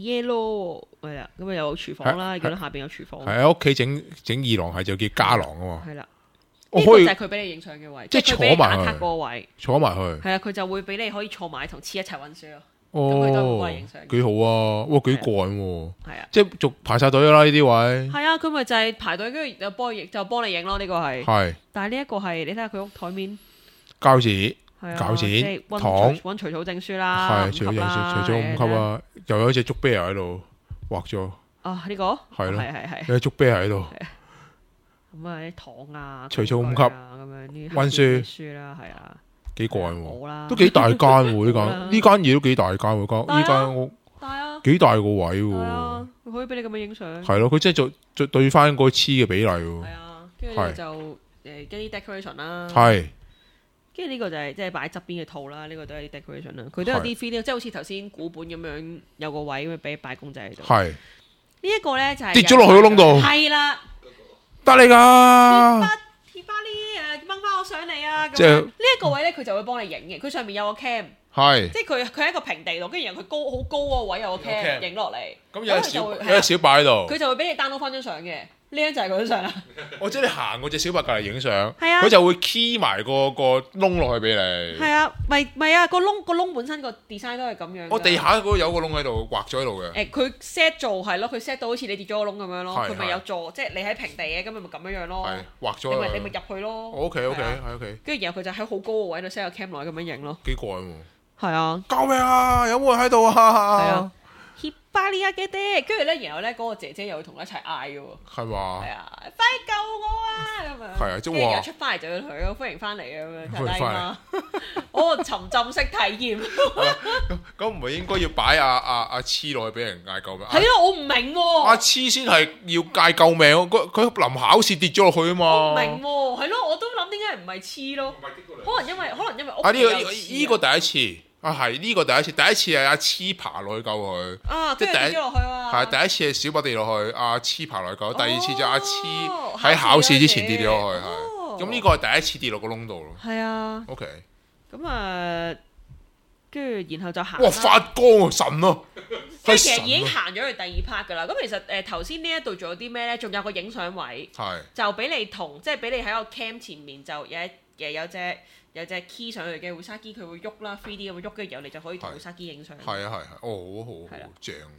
Yellow 係啦，咁啊有廚房啦，見到下邊有廚房。 係喺屋企整整二郎係就叫家郎啊嘛。 係啦，呢個就係佢俾你影相嘅位， 即係坐埋去。 個位， 坐埋去。 係啊，佢就會俾你可以坐埋同黐一齊溫書咯。 哦， 咁佢都幫你影相。 幾好啊！哇，幾過癮喎。 係啊， 即係逐排晒隊啦呢啲位。 係啊，佢咪就係排隊，跟住就幫影，就幫你影咯。呢個係。係。但係呢一個係你睇下佢屋台面。 膠紙。 係啊， 餃子、 糖、溫除草證書啦， 係除咗除咗五級啊，又有一隻竹啤喺度畫咗。 啊，呢個係咯， 係係係， 有隻竹啤喺度。 咁啊啲糖啊， 除草五級啊，咁樣啲溫書書啦，係啊， 幾過癮喎，都幾大間喎呢間，呢間嘢都幾大間喎，間呢間屋大啊， 幾大個位喎， 佢可以俾你咁樣影相。 係咯，佢即係做做對翻個黐嘅比例喎。 係啊，跟住就誒一啲 decoration 啦。 係。 跟住呢個就係即係擺側邊嘅套啦，呢、這個都係啲 decoration 啦。佢都有啲 feel，即係好似頭先古本咁樣有個位咁樣俾擺公仔喺度。係。呢一個咧就係、是、 跌咗落去個窿度。係啦。得你㗎。貼翻呢誒掹翻我上嚟啊！即係呢一個位咧，佢就會幫你影嘅。佢上面有個 cam。係。即係佢佢喺一個平地度，跟住然後佢高好高嗰個位有個 cam 影落嚟。咁有小有一小擺喺度。佢就會俾你 download 翻張相嘅。呢張就係嗰張相啦。我知你行嗰隻小白隔離影相，佢就會 key 埋個個窿落去俾你。係啊，咪咪啊，個窿個窿本身個 design 都係咁樣。我地下嗰度有個窿喺度畫咗喺度嘅。誒，佢 set 做係咯，佢 set 到好似你跌咗個窿咁樣咯。佢咪有做，即係你喺平地嘅，咁咪咪咁樣樣咯。係畫咗。你咪你咪入去咯。OK OK，係 OK。跟住然後佢就喺好高個位度 set 個 cam 落去咁樣影咯。幾過癮喎！係啊。救命啊！有冇人喺度啊？係啊。巴利亞嘅爹，跟住咧，然後咧，嗰個姐姐又會同佢一齊嗌嘅喎。係嘛？係啊，快救我啊！咁樣。係啊，即係話。出翻嚟就要同佢歡迎翻嚟咁樣，睇低嘛。哦，沉浸式體驗。咁唔係應該要擺阿阿阿黐落去俾人嗌救命？係咯，我唔明喎。阿黐先係要嗌救命，佢佢臨考試跌咗落去啊嘛。我唔明喎，係咯，我都諗點解唔係黐咯？可能因為可能因為屋企有黐。啊呢個呢個第一次。啊，係呢個第一次，第一次係阿黐爬落去救佢，啊，即係跌咗落去啊！係第一次係小白跌落去，阿黐爬落去救，第二次就阿黐喺考試之前跌咗落去，係。咁呢個係第一次跌落個窿度咯。係啊。OK。咁啊，跟住然後就行。哇！發光啊，神啊！即係其實已經行咗去第二 part 㗎啦。咁其實誒頭先呢一度仲有啲咩咧？仲有個影相位，係就俾你同即係俾你喺個 cam 前面就有一誒有隻。有隻 key 上去嘅烏沙機，佢會喐啦 ，three D 咁會喐，跟住然後你就可以同烏沙機影相。係啊係係，哦好好好正。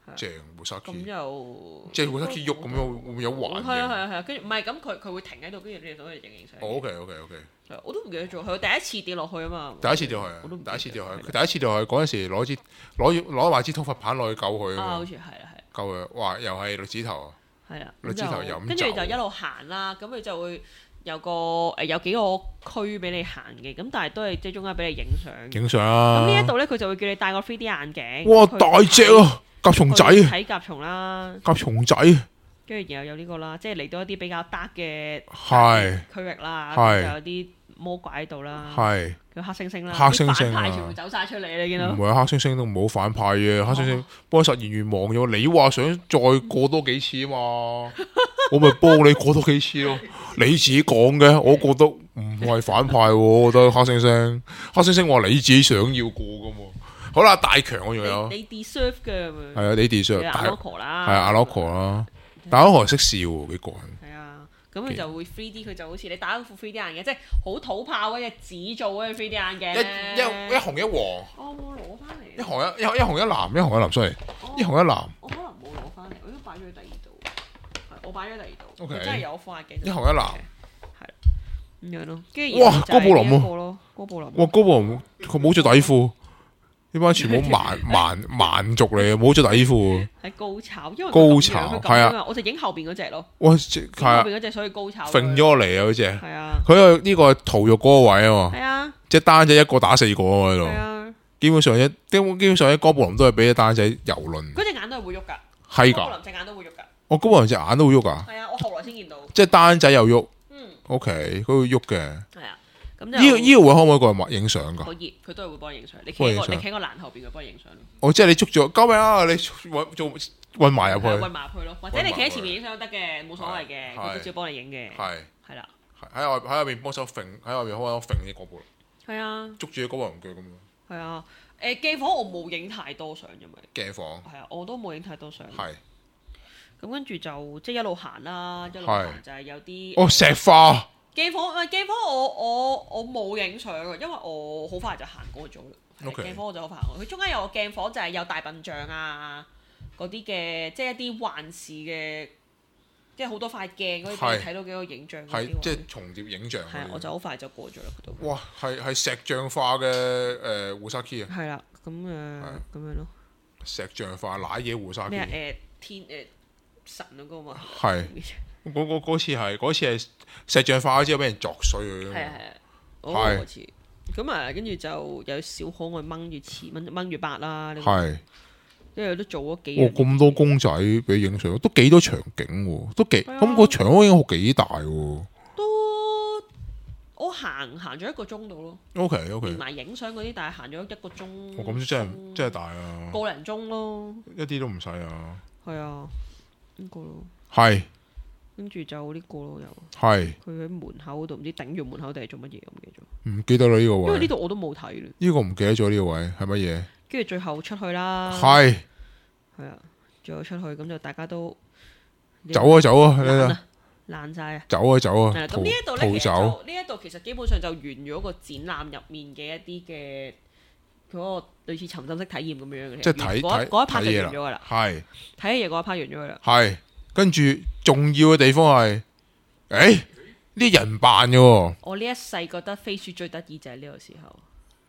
正胡薩基。 咁就即係胡薩基喐咁樣，會唔會有環？ 係啊係啊係啊，跟住唔係咁佢佢會停喺度，跟住你哋可以影影相。 哦 OK OK OK。 我都唔記得咗，佢第一次跌落去啊嘛。 第一次掉落去啊！第一次掉落去，佢第一次掉落去嗰陣時攞支攞攞埋支通佛棒落去救佢啊嘛。 好似係啦係。 救佢，哇！又係栗子頭啊！ 係啊， 栗子頭飲酒。 跟住就一路行啦，咁佢就會有個誒有幾個區俾你行嘅，咁但係都係即係中間俾你影相。 影相啊！ 咁呢一度咧，佢就會叫你戴個 三 D 眼鏡。 哇！大隻啊！甲蟲仔。 睇甲蟲啦。 甲蟲仔。 跟住然後有呢個啦，即係嚟到一啲比較 dark 嘅區域啦，就有啲魔鬼喺度啦，叫黑猩猩啦， 黑猩猩反派全部走晒出嚟，你見到？ 唔係黑猩猩都唔好反派嘅，黑猩猩幫實現願望咗。你話想再過多幾次啊嘛，我咪幫你過多幾次咯。你自己講嘅，我覺得唔係反派，我覺得黑猩猩，黑猩猩話你自己想要過噶嘛。好啦，大強我仲有， 你 deserve 嘅， 係啊，你 deserve， 阿 Loco 啦， 係阿 Loco 啦。但係我學識笑喎，幾過癮。 係啊，咁佢就會 三 D，佢就好似你打一副三 D 眼鏡，即係好土炮嗰隻紙做嗰隻三 D 眼鏡。 一一一紅一黃。 我冇攞翻嚟。 一紅一一一紅一藍，一紅一藍，sorry，一紅一藍。 我可能冇攞翻嚟，我應該擺咗喺第二度。係，我擺咗第二度。 O K。 真係有副眼鏡。 一紅一藍。 係。咁樣咯，跟住哇，哥布林喎。哥布林。 哇，哥布林佢冇着底褲。呢班全部蠻蠻蠻族嚟嘅，冇着底褲。係高炒，因為高炒係啊， 我就影後邊嗰隻咯。 哇，係啊， 後邊嗰隻所以高炒。 揈咗嚟啊，嗰隻。 係啊。 佢個呢個屠肉嗰個位啊嘛。 係啊。 即係單仔一個打四個啊嘛喺度。 係啊。 基本上一基本基本上啲哥布林都係俾隻單仔蹂躪。 嗰隻眼都係會喐㗎。 係㗎。 哥布林隻眼都會喐㗎。 我哥布林隻眼都會喐㗎。 係啊，我後來先見到。 即係單仔又喐。 嗯。 O K，佢會喐嘅。 係啊。 呢個呢個位可唔可以過嚟影相㗎？ 可以，佢都係會幫你影相。你企喺個你企喺個欄後邊，佢幫你影相咯。 哦，即係你捉咗，救命啊！你揾做運埋入去， 運埋入去咯。或者你企喺前面影相都得嘅，冇所謂嘅，佢都照幫你影嘅。 係係啦。 喺外喺外邊幫手揈，喺外邊幫手揈啲哥布林。 係啊。捉住啲哥布林腳咁樣。 係啊。誒鏡房我冇影太多相，因為鏡房。係啊，我都冇影太多相。 係。 咁跟住就即係一路行啦，一路行就係有啲。 哦，石化。鏡房唔係鏡房我，我我我冇影相嘅，因為我好快就行過咗啦。 Okay. 鏡房我就好快行過，佢中間有個鏡房就係有大笨象啊嗰啲嘅，即係一啲幻視嘅，即係好多塊鏡可以俾你睇到幾個影像。 係即係重疊影像。 係啊，我就好快就過咗啦嗰度。 哇！係係石像化嘅誒胡薩基啊。 係啦，咁誒咁樣咯。 石像化奶嘢胡薩基。 咩誒天誒神嗰個嘛？ 係。嗰嗰嗰次係嗰次係石像化咗之後俾人鑿碎佢。 係啊係啊，嗰次咁啊，跟住就有小可愛掹住黐掹掹住八啦。係，因為都做咗幾。哦， 咁多公仔俾影相，都幾多場景喎，都幾咁個場都應該幾大喎。 都我行行咗一個鐘度咯。 O K O K。 連埋影相嗰啲，但係行咗一個鐘。 哦，咁真係真係大啊！ 個零鐘咯。 一啲都唔使啊。 係啊，呢個咯。 係。 跟住就呢個咯，又係佢喺門口度，唔知頂住門口定係做乜嘢，我唔記得咗。 唔記得啦呢個位， 因為呢度我都冇睇啦。呢個唔記得咗呢個位係乜嘢？ 跟住最後出去啦， 係係啊，最後出去咁就大家都走啊走啊， 爛晒啊， 走啊走啊。 咁呢一度咧，其實呢一度其實基本上就完咗個展覽入面嘅一啲嘅嗰個類似沉浸式體驗咁樣嘅。 即係睇睇嗰一 part 就完咗噶啦， 係睇嘢嗰一 part 完咗噶啦， 係。跟住重要嘅地方係，誒呢人扮嘅喎。 我呢一世覺得飛鼠最得意就係呢個時候。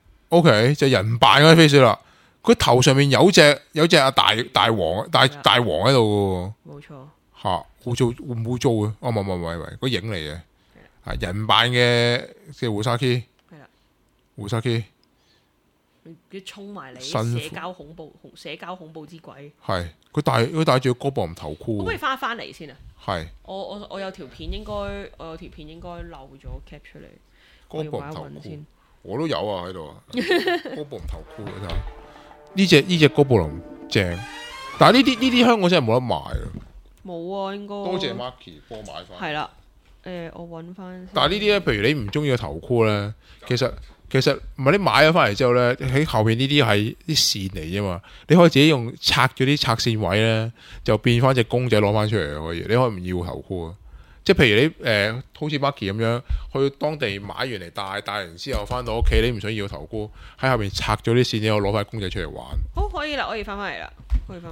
O K，就係人扮嗰啲飛鼠啦。佢頭上面有隻有隻阿大大王大大王喺度嘅喎。冇錯。嚇，污糟會唔會糟嘅？哦，唔係唔係唔係唔係，個影嚟嘅。係人扮嘅嘅胡薩基。係啦。胡薩基。佢衝埋嚟，社交恐怖，社交恐怖之鬼。係佢戴佢戴住個哥布林頭箍。可唔可以翻翻嚟先啊？係。我我我有條片應該我有條片應該漏咗 cap 出嚟。哥布林頭箍。我都有啊喺度啊。哥布林頭箍你睇下。呢隻呢隻哥布林正，但係呢啲呢啲香港真係冇得賣啊。冇啊，應該。多謝 Marky 幫我買翻。係啦。誒，我揾翻。但係呢啲咧，譬如你唔中意個頭箍咧，其實。其實唔係你買咗翻嚟之後咧，喺後邊呢啲係啲線嚟啫嘛，你可以自己用拆咗啲拆線位咧，就變翻隻公仔攞翻出嚟可以。你可以唔要頭箍啊，即係譬如你誒、呃，好似 Marky 咁樣去當地買完嚟戴，戴完之後翻到屋企你唔想要頭箍，喺後邊拆咗啲線之後攞翻公仔出嚟玩。好，可以啦，可以翻翻嚟啦，可以翻翻嚟啦。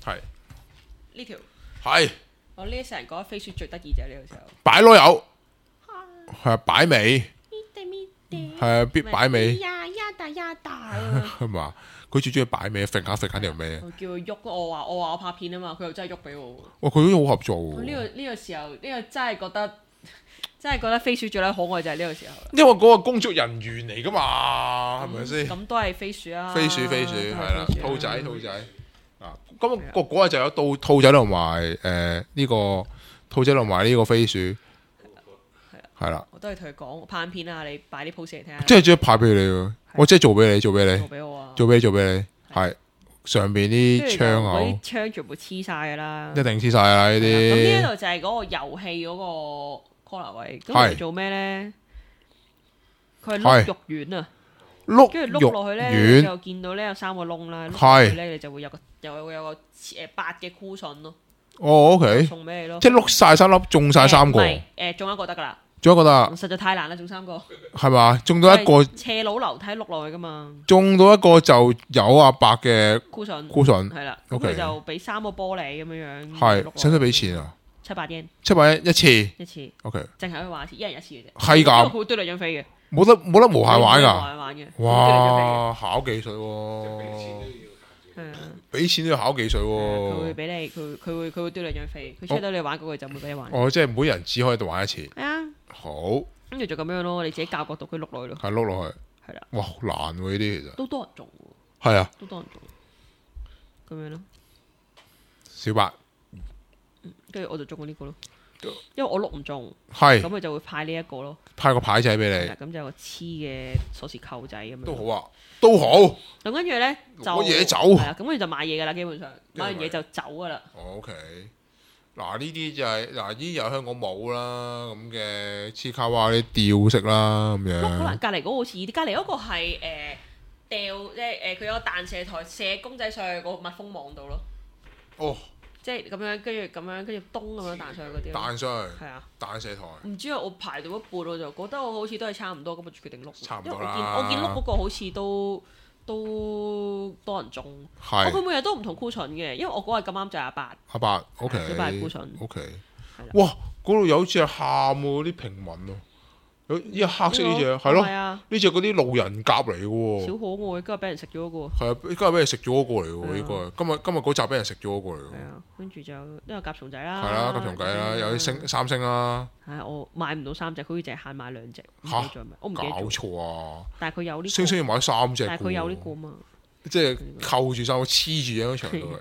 係呢條係。 我呢成日覺得飛鼠最得意就係呢個時候。 擺螺柚，係啊，擺尾，係啊，必擺尾。 呀呀大呀大係嘛？佢最中意擺尾，揈下揈下條尾。 我叫佢喐，我話我話我拍片啊嘛，佢又真係喐俾我。 哇！佢都好合作喎。 呢個呢個時候，呢個真係覺得真係覺得飛鼠最咧可愛就係呢個時候。 因為嗰個工作人員嚟噶嘛，係咪先？ 咁都係飛鼠啊！ 飛鼠飛鼠係啦，兔仔兔仔啊！咁個嗰日就有到兔仔同埋誒呢個兔仔同埋呢個飛鼠。係啦， 我都係同佢講拍片啊，你擺啲 pose 嚟睇下。 即係即係派俾你喎，我即係做俾你，做俾你， 做俾我啊， 做俾你，做俾你，係上邊啲窗口， 啲窗全部黐晒噶啦， 一定黐晒啦呢啲。 咁呢一度就係嗰個遊戲嗰個 corner 位，咁佢做咩咧？佢係碌肉丸啊， 碌跟住碌落去咧，你就見到咧有三個窿啦，碌落去咧你就會有個又有有個誒八嘅 cushion 咯。 哦，OK， 送俾你咯， 即係碌晒三粒，中晒三個。 誒，中一個得噶啦。 中一個得， 實在太難啦，中三個係嘛？中到一個斜路樓梯碌落去噶嘛？ 中到一個就有阿伯嘅 cushion cushion 係啦，咁佢就俾三個玻璃咁樣樣。 係，使唔使俾錢啊？ 七百yen， 七百yen一次， 一次 ，OK， 淨係可以玩一次，一人一次嘅啫。 係㗎， 佢會堆兩張飛嘅， 冇得冇得無限玩㗎。 無限玩嘅， 哇，考技術喎！ 係啊， 俾錢都要考技術喎。 佢會俾你，佢佢會佢會堆兩張飛，佢出到你玩嗰個就唔會俾你玩。 哦，即係每人只可以度玩一次。 係啊。 好。 跟住就咁樣咯，你自己校角度，佢碌落去咯。 係碌落去。 係啦。 哇，好難喎呢啲其實。 都多人做喎。 係啊。 都多人做。咁樣咯。 小白。 跟住我就中過呢個咯，因為我碌唔中。 係。 咁佢就會派呢一個咯。 派個牌仔俾你。 咁就有個黐嘅鎖匙扣仔咁樣。 都好啊，都好。 咁跟住咧就攞嘢走。 係啊，咁跟住就買嘢噶啦，基本上買完嘢就走噶啦。 O K。嗱呢啲就係嗱呢啲又香港冇啦，咁嘅黐卡哇啲吊飾啦咁樣。 可能隔離嗰個好似啲，隔離嗰個係誒掉即係誒佢有個彈射台射公仔上去個密封網度咯。 哦， 即係咁樣跟住咁樣跟住咚咁樣彈上去嗰啲。 彈上去。 係啊。彈射台。 唔知啊，我排到一半我就覺得我好似都係差唔多，咁我決定碌。 差唔多啦。 因為我見我見碌嗰個好似都。都多人中， 係佢每日都唔同 cushion 嘅，因為我嗰日咁啱就係阿八， 阿八，OK， 阿八 cushion，OK， 哇，嗰度有好似係喊喎啲平民咯，有呢個黑色呢隻係咯，呢隻嗰啲路人甲嚟嘅喎， 小可愛，今日俾人食咗嗰個， 係啊，今日俾人食咗嗰個嚟嘅喎，呢個今日今日嗰集俾人食咗嗰個嚟嘅， 係啊，跟住就呢個甲蟲仔啦， 係啦，甲蟲仔啦，有啲星三星啦， 係啊，我買唔到三隻，佢好似淨係限買兩隻， 嚇， 我唔記得咗， 搞錯啊！ 但係佢有呢， 星星要買三隻， 但係佢有呢個嘛。 即係扣住晒我黐住喺嗰場度，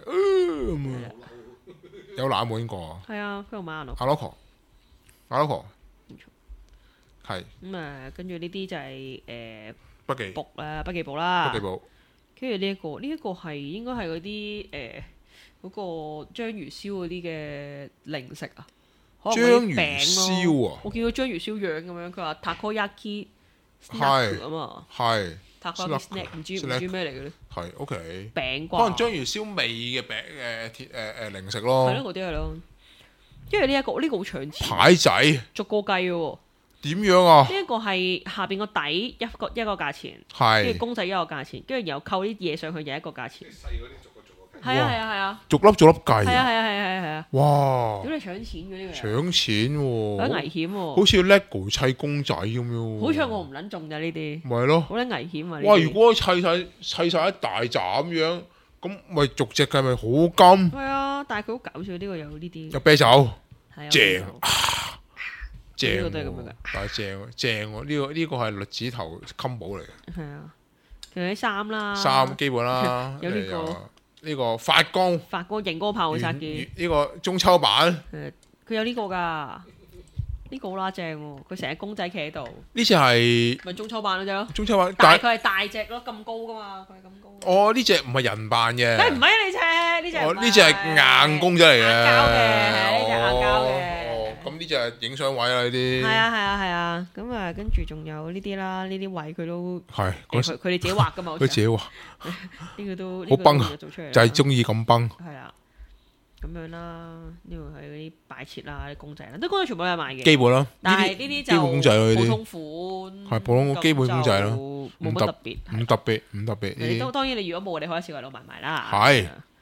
有冷門個啊！ 係啊，佢度買阿羅， 阿羅狂，阿羅狂，係咁啊，跟住呢啲就係誒筆記簿啦，筆記簿啦， 筆記簿， 跟住呢一個呢一個係應該係嗰啲誒嗰個章魚燒嗰啲嘅零食啊， 章魚燒啊！ 我見到章魚燒樣咁樣，佢話 takoyaki snack 啊嘛， 係。 takoyaki snack 唔知唔知咩嚟嘅咧？ 係 OK 餅可能章魚燒味嘅餅誒鐵誒誒零食咯。 係咯，嗰啲係咯。因為呢一個呢個好搶錢。 牌仔逐個計嘅喎。 點樣啊？ 呢一個係下邊個底一個一個價錢， 係跟住公仔一個價錢，跟住然後扣啲嘢上去又一個價錢。細嗰啲逐個逐個計。係啊係啊係啊。 逐粒逐粒計。 係啊係啊係啊係啊。 哇！ 屌你搶錢嘅呢個。 搶錢喎！ 好危險喎！ 好似 LEGO 砌公仔咁樣。 好彩我唔撚中咋呢啲。 咪係咯。 好撚危險啊！ 哇！如果砌晒砌晒一大紮咁樣，咁咪逐隻計咪好金。 係啊，但係佢好搞笑，呢個有呢啲。 有啤酒。 係啊。 正。正呢個都係咁樣嘅， 但係正正喎，呢個呢個係栗子頭 combo 嚟嘅。 係啊，仲有啲衫啦， 衫基本啦， 有呢個呢個發光發光熒光炮會殺機， 呢個中秋版。 誒，佢有呢個㗎，呢個好啦正喎，佢成隻公仔企喺度。 呢隻係咪中秋版嗰隻咯？ 中秋版， 但係佢係大隻咯，咁高㗎嘛，佢係咁高。 哦，呢隻唔係人扮嘅。 誒唔係啊，呢隻呢隻。 哦，呢隻係硬公仔嚟嘅。 硬膠嘅，係呢隻硬膠嘅。 咁呢隻係影相位啦，呢啲。 係啊係啊係啊，咁啊跟住仲有呢啲啦，呢啲位佢都係佢佢哋自己畫㗎嘛。 佢自己畫。 呢個都好崩啊！就係中意咁崩。 係啊，咁樣啦，呢度係嗰啲擺設啦，啲公仔啦，啲公仔全部都有賣嘅。 基本啦。 但係呢啲就基本公仔咯，呢啲普通款。 係普通基本公仔咯， 冇乜特別。 唔特別，唔特別。 你都當然你如果冇，你可以試下攞埋埋啦。 係。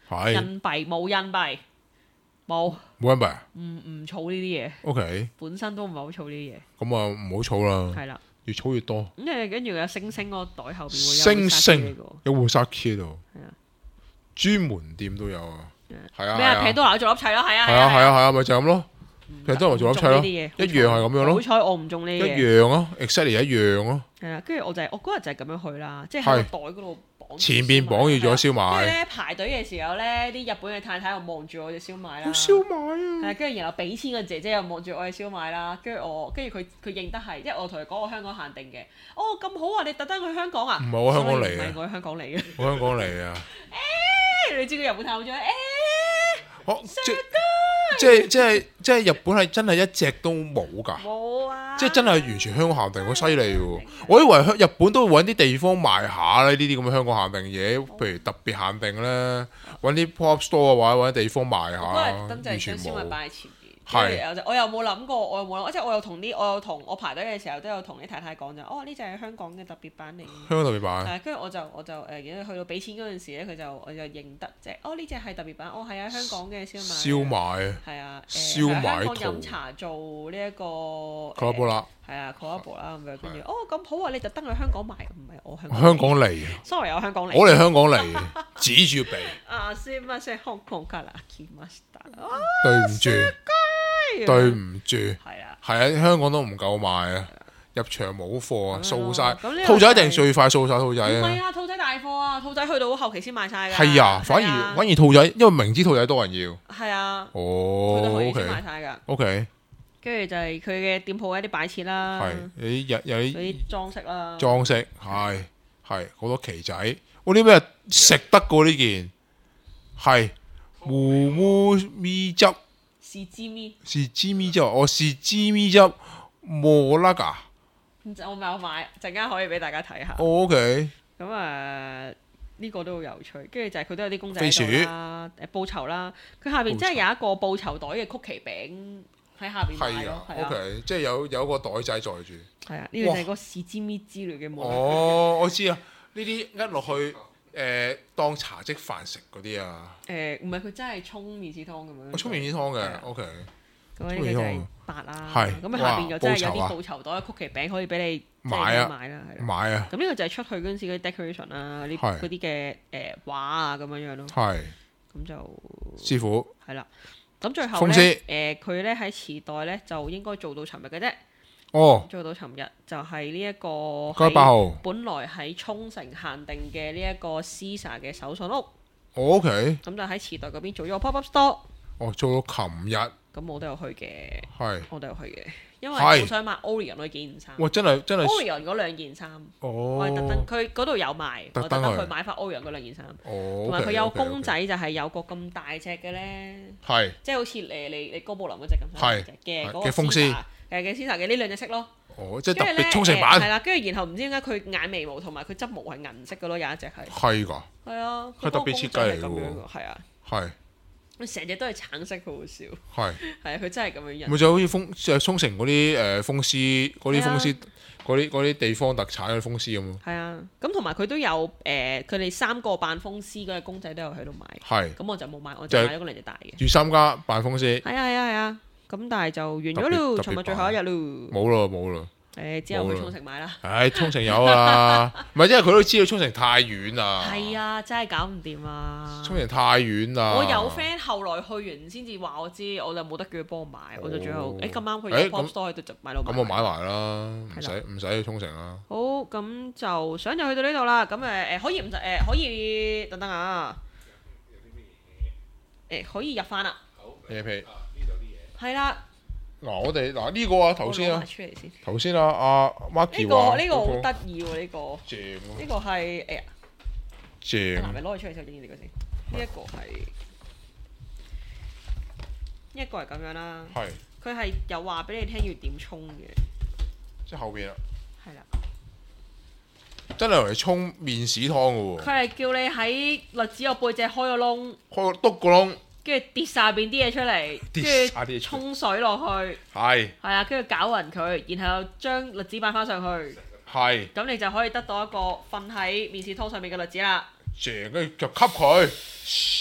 印幣冇印幣，冇冇印幣啊？ 唔唔儲呢啲嘢。 O K， 本身都唔係好儲呢啲嘢。 咁啊，唔好儲啦。 係啦， 越儲越多。 咁誒，跟住有星星嗰個袋後邊星星有活塞 key 度。 係啊， 專門店都有啊。係啊。 咩啊？平多拿做粒砌咯，係啊。 係啊係啊係啊，咪就咁咯。平多拿做粒砌咯，一樣係咁樣咯。 好彩我唔中呢啲嘢。 一樣咯 exactly 一樣咯。 係啊，跟住我就係我嗰日就係咁樣去啦，即係喺個袋嗰度。 前邊綁住咗燒賣， 跟住咧排隊嘅時候咧，啲日本嘅太太又望住我隻燒賣啦。 燒賣啊！ 係跟住然後俾錢嘅姐姐又望住我隻燒賣啦。跟住我，跟住佢佢認得係，即係我同佢講我香港限定嘅。哦咁好啊！你特登去香港啊？ 唔係我香港嚟嘅， 唔係我喺香港嚟嘅。 我香港嚟啊！ 誒，你知佢日本太好咗誒？ 我即即係即係即係日本係真係一隻都冇㗎， 冇啊！ 即係真係完全香港限定，好犀利喎！我以為香日本都會揾啲地方賣下咧，呢啲咁嘅香港限定嘢，譬如特別限定咧，揾啲 pop store 或者揾啲地方賣下，完全冇。係， 我又冇諗過，我又冇諗，即係我又同啲，我又同我排隊嘅時候都有同啲太太講就，哦呢隻係香港嘅特別版嚟。 香港特別版。 係，跟住我就我就誒，去到俾錢嗰陣時咧，佢就我就認得即係，哦呢隻係特別版，哦係啊香港嘅燒賣。燒賣。係啊，誒喺香港飲茶做呢一個。 卡布拉。 係啊 c o l l a b 啦咁樣，跟住哦咁好啊，你特登去香港買，唔係我香港。 香港嚟。 sorry， 我香港嚟。 我嚟香港嚟，指住鼻。 啊，すみません、香港から來ました。 對唔住。對唔住，係啊， 係啊，香港都唔夠賣啊，入場冇貨啊，掃晒。兔仔一定最快掃晒兔仔啊！ 唔係啊，兔仔大貨啊，兔仔去到後期先賣晒㗎。 係啊，反而反而兔仔，因為明知兔仔多人要。 係啊。 哦。 去到後期先賣晒㗎。 O K。 跟住就係佢嘅店鋪一啲擺設啦。 係有啲有啲。 啲裝飾啦。 裝飾係係好多旗仔，我啲咩食得過呢件？係胡烏咪汁。 是芝咪， 是芝咪汁，我是芝咪汁，摩拉噶。 我咪有買，陣間可以俾大家睇下。 O K。 咁啊，呢個都好有趣。跟住就係佢都有啲公仔喺度啦，誒報酬啦。佢下邊真係有一個報酬袋嘅曲奇餅喺下邊賣咯。 係啊 ，O K，即係有有個袋仔載住。 係啊，呢個就係個是芝咪之類嘅摩拉。 哦，我知啊，呢啲呃落去。誒當茶即飯食嗰啲啊？ 誒唔係佢真係沖麵豉湯咁樣。 我沖麵豉湯嘅 ，OK。 咁呢個就係八啦。 係。 咁下邊又真係有啲報酬袋、曲奇餅可以俾你買啊買啦，係。 買啊！ 咁呢個就係出去嗰陣時嗰啲 decoration 啊，啲嗰啲嘅誒畫啊咁樣樣咯。 係。 咁就師傅。係啦。咁最後咧，誒佢咧喺池袋咧就應該做到尋日嘅啫。 哦， 做到尋日就係呢一個九月八號， 本來喺沖繩限定嘅呢一個 Sisa 嘅手信屋。 O K。 咁就喺池袋嗰邊做咗個 pop up store。 哦，做到琴日。 咁我都有去嘅。 係。 我都有去嘅，因為好想買 Orion 嗰幾件衫。 哇！真係真係。 Orion 嗰兩件衫。哦。我係特登，佢嗰度有賣，我特登去買翻 Orion 嗰兩件衫。 哦。 同埋佢有公仔，就係有個咁大隻嘅咧。 係。 即係好似誒你你哥布林嗰隻咁大隻嘅嗰個。 嘅風獅。 誒嘅 Sisa 嘅呢兩隻色咯。 哦，即係特別沖繩版。 係啦，跟住然後唔知點解佢眼眉毛同埋佢執毛係銀色嘅咯，有一隻係。 係㗎。 係啊。 佢特別設計嚟㗎喎。 係啊。 係。 佢成隻都係橙色，好好笑。 係。係啊，佢真係咁樣印。 咪就好似風誒沖繩嗰啲誒風獅嗰啲風獅嗰啲嗰啲地方特產嘅風獅咁咯。 係啊，咁同埋佢都有誒，佢哋三個扮風獅嗰隻公仔都有喺度買。 係。 咁我就冇買，我就買咗個兩隻大嘅。 住三家扮風獅。 係啊係啊係啊！咁但係就完咗咯，尋日最後一日咯。 冇咯冇咯。 誒，之後去沖繩買啦。 唉，沖繩有啊，唔係因為佢都知道沖繩太遠啦。 係啊，真係搞唔掂啊！ 沖繩太遠啦。 我有 friend 後來去完先至話我知，我就冇得叫佢幫我買，我就最後誒咁啱佢有 pop store 喺度就買到。 咁我買埋啦，唔使唔使去沖繩啦。 好，咁就想就去到呢度啦。咁誒誒可以唔使誒可以等等啊。誒可以入翻啦。 好。嘢皮。 係啦。 嗱，我哋嗱呢個啊，頭先啊，頭先啊，阿 Marky 話呢個呢個好得意喎，呢個正喎， 呢個係誒呀， 正， 嗱咪攞佢出嚟先，呢個先，呢一個係呢一個係咁樣啦， 係， 佢係有話俾你聽要點沖嘅， 即係後邊啦， 係啦， 真係用嚟沖麵豉湯嘅喎， 佢係叫你喺栗子個背脊開個窿， 開個篤個窿。 跟住跌晒邊啲嘢出嚟，跟住沖水落去，係係啊，跟住攪勻佢，然後將栗子擺翻上去，係咁你就可以得到一個瞓喺麵豉湯上面嘅栗子啦。 正，跟住就吸佢，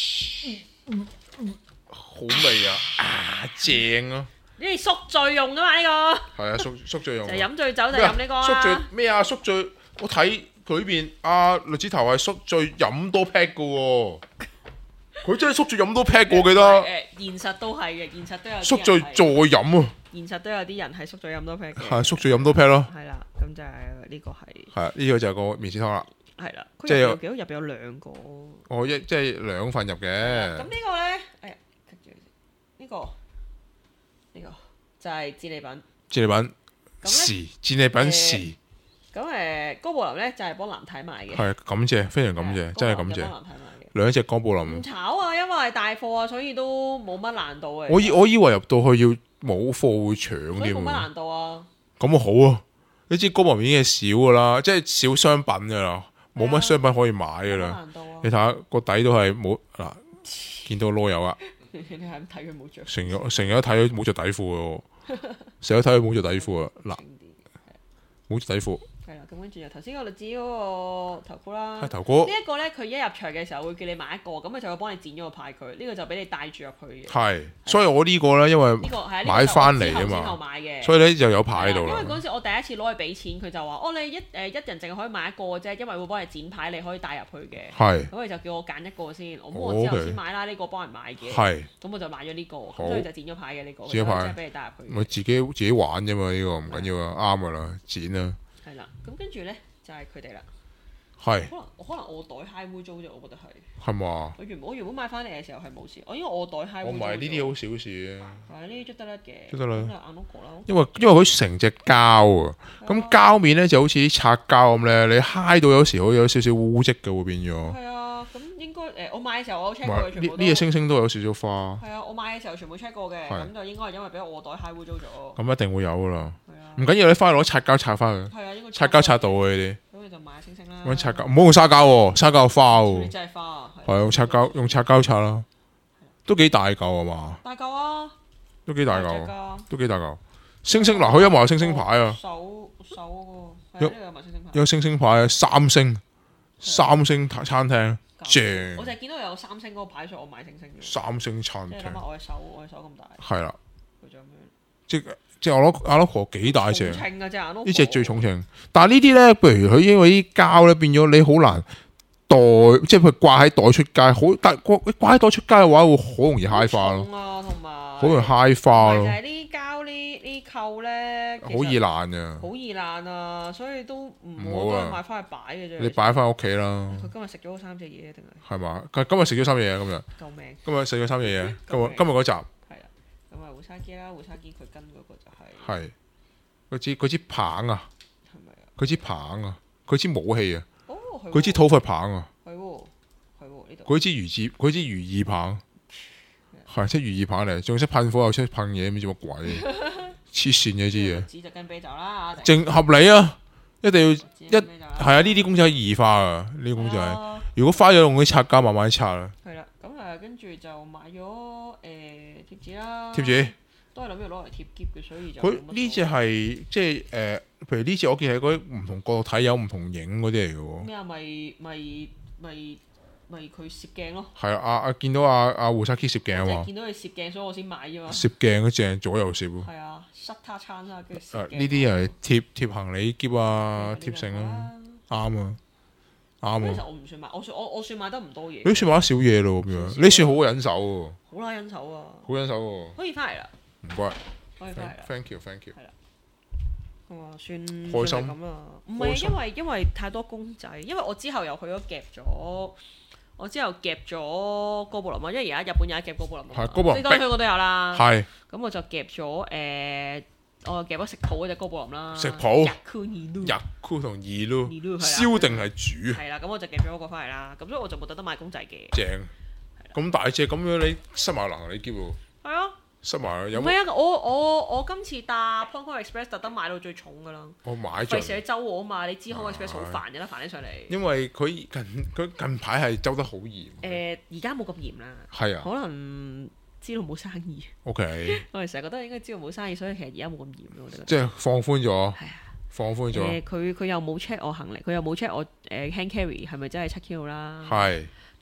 好味啊！啊，正啊！ 呢啲宿醉用噶嘛呢個？ 係啊，宿宿醉用。 就飲醉酒就飲呢個啦。 宿醉咩啊？宿醉我睇佢裏邊阿栗子頭係宿醉飲多 pack 噶喎。佢真係宿醉飲多 pack 我記得。 誒，現實都係嘅，現實都有。 宿醉再飲啊！ 現實都有啲人係宿醉飲多 pack 嘅。 係宿醉飲多 pack 咯。 係啦，咁就係呢個係。 係啊，呢個就係個麵豉湯啦。 係啦，即係有幾多入邊有兩個。 哦，一即係兩份入嘅。 咁呢個咧，哎呀，呢個呢個就係戰利品。 戰利品時，戰利品時。 咁誒，哥布林咧就係幫藍太買嘅。 係感謝，非常感謝，真係感謝。兩隻哥布林。唔炒啊，因為係大貨啊，所以都冇乜難度嘅。 我以我以為入到去要冇貨會搶添。 冇乜難度啊。 咁啊好啊，你知哥布林已經係少噶啦，即係少商品噶啦。冇乜商品可以買噶啦，啊、你睇下個底都係冇嗱，見到囉柚啊！ 你係咁睇佢冇着， 成日成日都睇佢冇着底褲嘅，成日都睇佢冇着底褲啊！嗱，冇着底褲。係啦，咁跟住就頭先個栗子嗰個頭箍啦。係頭箍。呢一個咧，佢一入場嘅時候會叫你買一個，咁佢就會幫你剪咗個牌佢。呢、這個就俾你帶住入去嘅。係，所以我呢個咧，因為買翻嚟啊嘛，所以咧就有牌喺度啦。因為嗰陣時我第一次攞去俾錢，佢就話：哦，你一誒、呃、一人淨係可以買一個嘅啫，因為會幫你剪牌，你可以帶入去嘅。係。咁佢就叫我揀一個先，我咁我之後先買啦。呢、這個幫人買嘅。係。咁我就買咗呢、這個，咁所以就剪咗牌嘅呢個，剪咗牌，即係俾你帶入去。咪自己自己玩啫嘛，呢、這個唔緊要啊，啱噶啦，剪啦。係啦，咁跟住咧。就係佢哋啦，係可能可能我袋揩污糟啫，我覺得係係嘛？我原我原本買翻嚟嘅時候係冇事，我因為我袋揩污糟。我買呢啲好小事嘅，係呢啲捽得甩嘅，捽得甩。因為因為佢成隻膠啊，咁膠面咧就好似啲擦膠咁咧，你揩到有時會有少少污漬嘅會變咗。係啊，咁應該誒，我買嘅時候我 check 過佢全部都。呢呢隻星星都有少少花。係啊，我買嘅時候全部 check 過嘅，咁就應該係因為俾我袋揩污糟咗。咁一定會有噶啦。唔緊要，你翻去攞擦膠擦翻佢。係啊，應該擦膠擦到嘅呢啲。咁你就買星星啦。揾擦膠，唔好用沙膠喎，沙膠有花喎。真係花啊！係用擦膠，用擦膠擦啦。都幾大嚿啊嘛？大嚿啊！都幾大嚿，都幾大嚿。星星嗱，佢有冇星星牌啊？手手嗰個。有有星星牌。有星星牌啊！三星，三星餐廳正。我就係見到有三星嗰個牌，所以我買星星嘅。三星餐廳。即係諗下我嘅手，我嘅手咁大。係啦。佢就咁樣。即即係我攞阿老婆幾大隻？重稱嘅啫，呢隻最重稱。但係呢啲咧，譬如佢因為啲膠咧變咗，你好難袋，即係佢掛喺袋出街，好但掛掛喺袋出街嘅話，會好容易揩花咯。啊，同埋好容易揩花咯。就係呢膠呢呢扣咧，好易爛嘅。好易爛啊！所以都唔好啊，買翻去擺嘅啫。你擺翻屋企啦。佢今日食咗三隻嘢定係？係嘛？佢今日食咗三隻嘢，今日。救命！今日食咗三隻嘢，今日今日嗰集。咁啊，胡沙基啦，胡沙基佢跟嗰個就係係嗰支嗰支棒啊，係咪啊？佢支棒啊，佢支武器啊，哦，佢支討伐棒啊，係喎，係喎呢度。佢支如意，佢支如意棒，係即係如意棒嚟，仲識噴火又識噴嘢，唔知乜鬼，黐線嘅支嘢。紙就跟啤酒啦，正合理啊，一定要一係啊！呢啲公仔易花啊，呢啲公仔，如果花咗用啲擦膠慢慢擦啦。係啦，咁誒跟住就買咗誒。貼紙啦，貼紙都係諗住攞嚟貼篋嘅，所以就佢呢隻係即係誒，譬如呢隻我見係嗰啲唔同角度睇有唔同影嗰啲嚟嘅喎。咩啊？咪咪咪咪佢攝鏡咯。係啊！阿阿見到阿阿胡沙基攝鏡啊嘛。見到佢攝鏡，所以我先買啫嘛。攝鏡嗰隻左右攝喎。係啊，塞他餐啦，跟住攝鏡。呢啲係貼貼行李篋啊，貼成啊，啱啊。啱啊！其實我唔算買，我算我我算買得唔多嘢。你算買得少嘢咯咁樣，你算好忍手喎。好啦，忍手啊！好忍手喎。可以翻嚟啦。唔該。可以翻嚟啦。Thank you，thank you。係啦。我話算開心咁啊！唔係因為因為太多公仔，因為我之後又去咗夾咗，我之後夾咗哥布林啊，因為而家日本有一夾哥布林啊。係哥布林。你當香港都有啦。係。咁我就夾咗誒。我夾咗食譜嗰隻哥布林啦，食譜日酷二日酷同二嚕，燒定係煮？係啦，咁我就夾咗嗰個翻嚟啦，咁所以我就冇特登買公仔嘅。正，咁大隻咁樣你塞埋行李篋喎。係啊，塞埋有冇？唔係啊，我我我今次搭 Hong Kong Express 特登買到最重噶啦。我買咗。費事你周我啊嘛，你知 Hong Kong Express 好煩嘅啦，煩起上嚟。因為佢近佢近排係周得好嚴。誒，而家冇咁嚴啦。係啊。可能。知道冇生意 ，OK。我哋成日覺得應該知道冇生意，所以其實而家冇咁嚴咯。我覺得即係放寬咗，係啊，放寬咗。佢佢又冇 check 我行李，佢又冇 check 我誒 hand carry 係咪真係七 kilo 啦？係。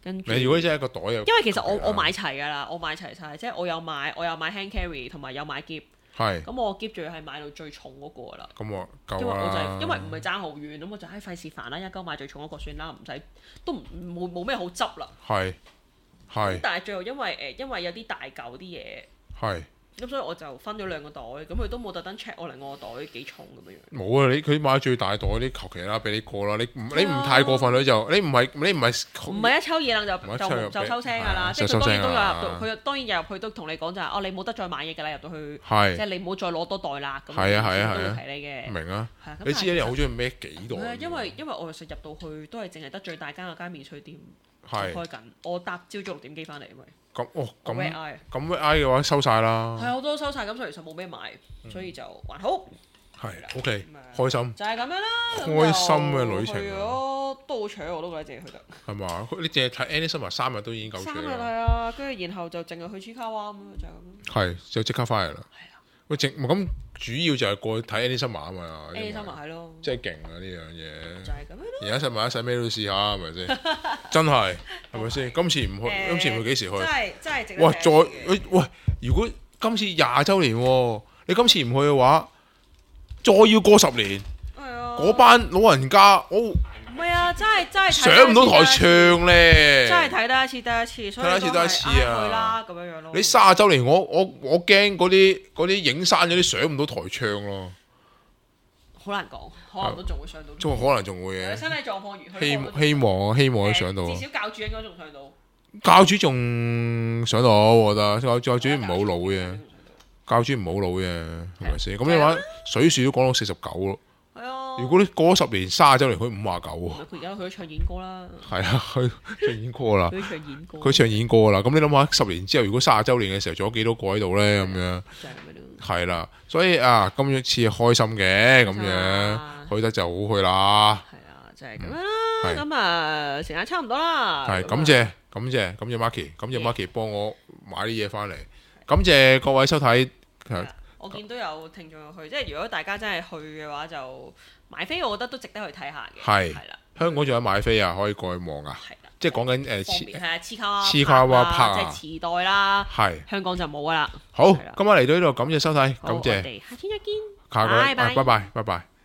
跟住， 如果真係一個袋又， 因為其實我我買齊㗎啦，我買齊晒，即係我有買我有買 hand carry 同埋有買篋。係。咁我篋仲要係買到最重嗰個啦。 咁我夠啦。 因為我就係因為唔係爭好遠，咁我就唉費事煩啦，一鳩買最重嗰個算啦，唔使都唔冇冇咩好執啦。係。係。但係最後因為誒因為有啲大嚿啲嘢。係。咁所以我就分咗兩個袋，咁佢都冇特登 check 我另外個袋幾重咁樣。冇啊！你佢買最大袋啲求其啦，俾你過啦。你唔你唔太過分，佢就你唔係你唔係唔係一抽二冷就就就收聲㗎啦。即係佢當然都有入到，佢當然入去都同你講就係哦，你冇得再買嘢㗎啦，入到去。即係你唔好再攞多袋啦。 係啊係啊係啊。 提你嘅。 明啊。你知啲人好中意孭幾袋。 係啊，因為因為我其實入到去都係淨係得最大間嗰間免稅店開緊，我搭朝早六點幾翻嚟，因為。 咁哦，咁咁 I 嘅話收晒啦。 係，我都收晒，咁所以其實冇咩買，所以就還好。 係 OK，開心。 就係咁樣啦。 開心嘅旅程。 去咗都好搶，我都覺得自己去得。 係嘛？你淨係睇 Annie Summer 三日都已經夠搶。 三日係啊，跟住然後就淨係去 Chicago 咁樣就咁。 係，就即刻翻嚟啦。係啊。喂，淨咁主要就係過去睇 Annie Summer 啊嘛。 Annie Summer 係咯。 真係勁啊！呢樣嘢。 就係咁樣咯。 而家使埋一世咩都試下，係咪先？真係，係咪先？今次唔去，今次唔去幾時去？ 真係真係值得。 哇！再喂，如果今次廿週年喎，你今次唔去嘅話，再要過十年，嗰班老人家，我唔係啊！真係真係上唔到台唱咧， 真係睇得一次得一次，睇得一次得一次啊！ 去啦咁樣樣咯。 你卅週年，我我我驚嗰啲嗰啲影山嗰啲上唔到台唱咯。 好難講，可能都仲會上到。 仲可能仲會嘅。 身體狀況如希希望希望都上到。 至少教主應該仲上到。 教主仲上到，我覺得教教主唔係好老嘅，教主唔係好老嘅，係咪先？咁你話水樹都講到四十九咯。係啊。如果你過咗十年卅週年，佢五廿九喎。 佢而家去咗唱演歌啦。係啊，佢唱演歌啦。 佢唱演歌。 佢唱演歌啦。咁你諗下，十年之後如果卅週年嘅時候，仲有幾多個喺度咧？咁樣。係啦，所以啊，今次開心嘅咁樣，去得就好去啦。係啊，就係咁樣啦。咁啊，時間差唔多啦。係，感謝感謝感謝 Marky，感謝 Marky 幫我買啲嘢翻嚟。感謝各位收睇。 我見都有聽眾去，即係如果大家真係去嘅話，就買飛，我覺得都值得去睇下嘅。係係啦，香港仲有買飛啊，可以過去望啊。係啦，即係講緊誒，係啊，黐卡黐卡哇拍即係時代啦。係香港就冇噶啦。好，今晚嚟到呢度，感謝收睇，感謝。我哋下天再見。下個拜拜拜拜拜拜。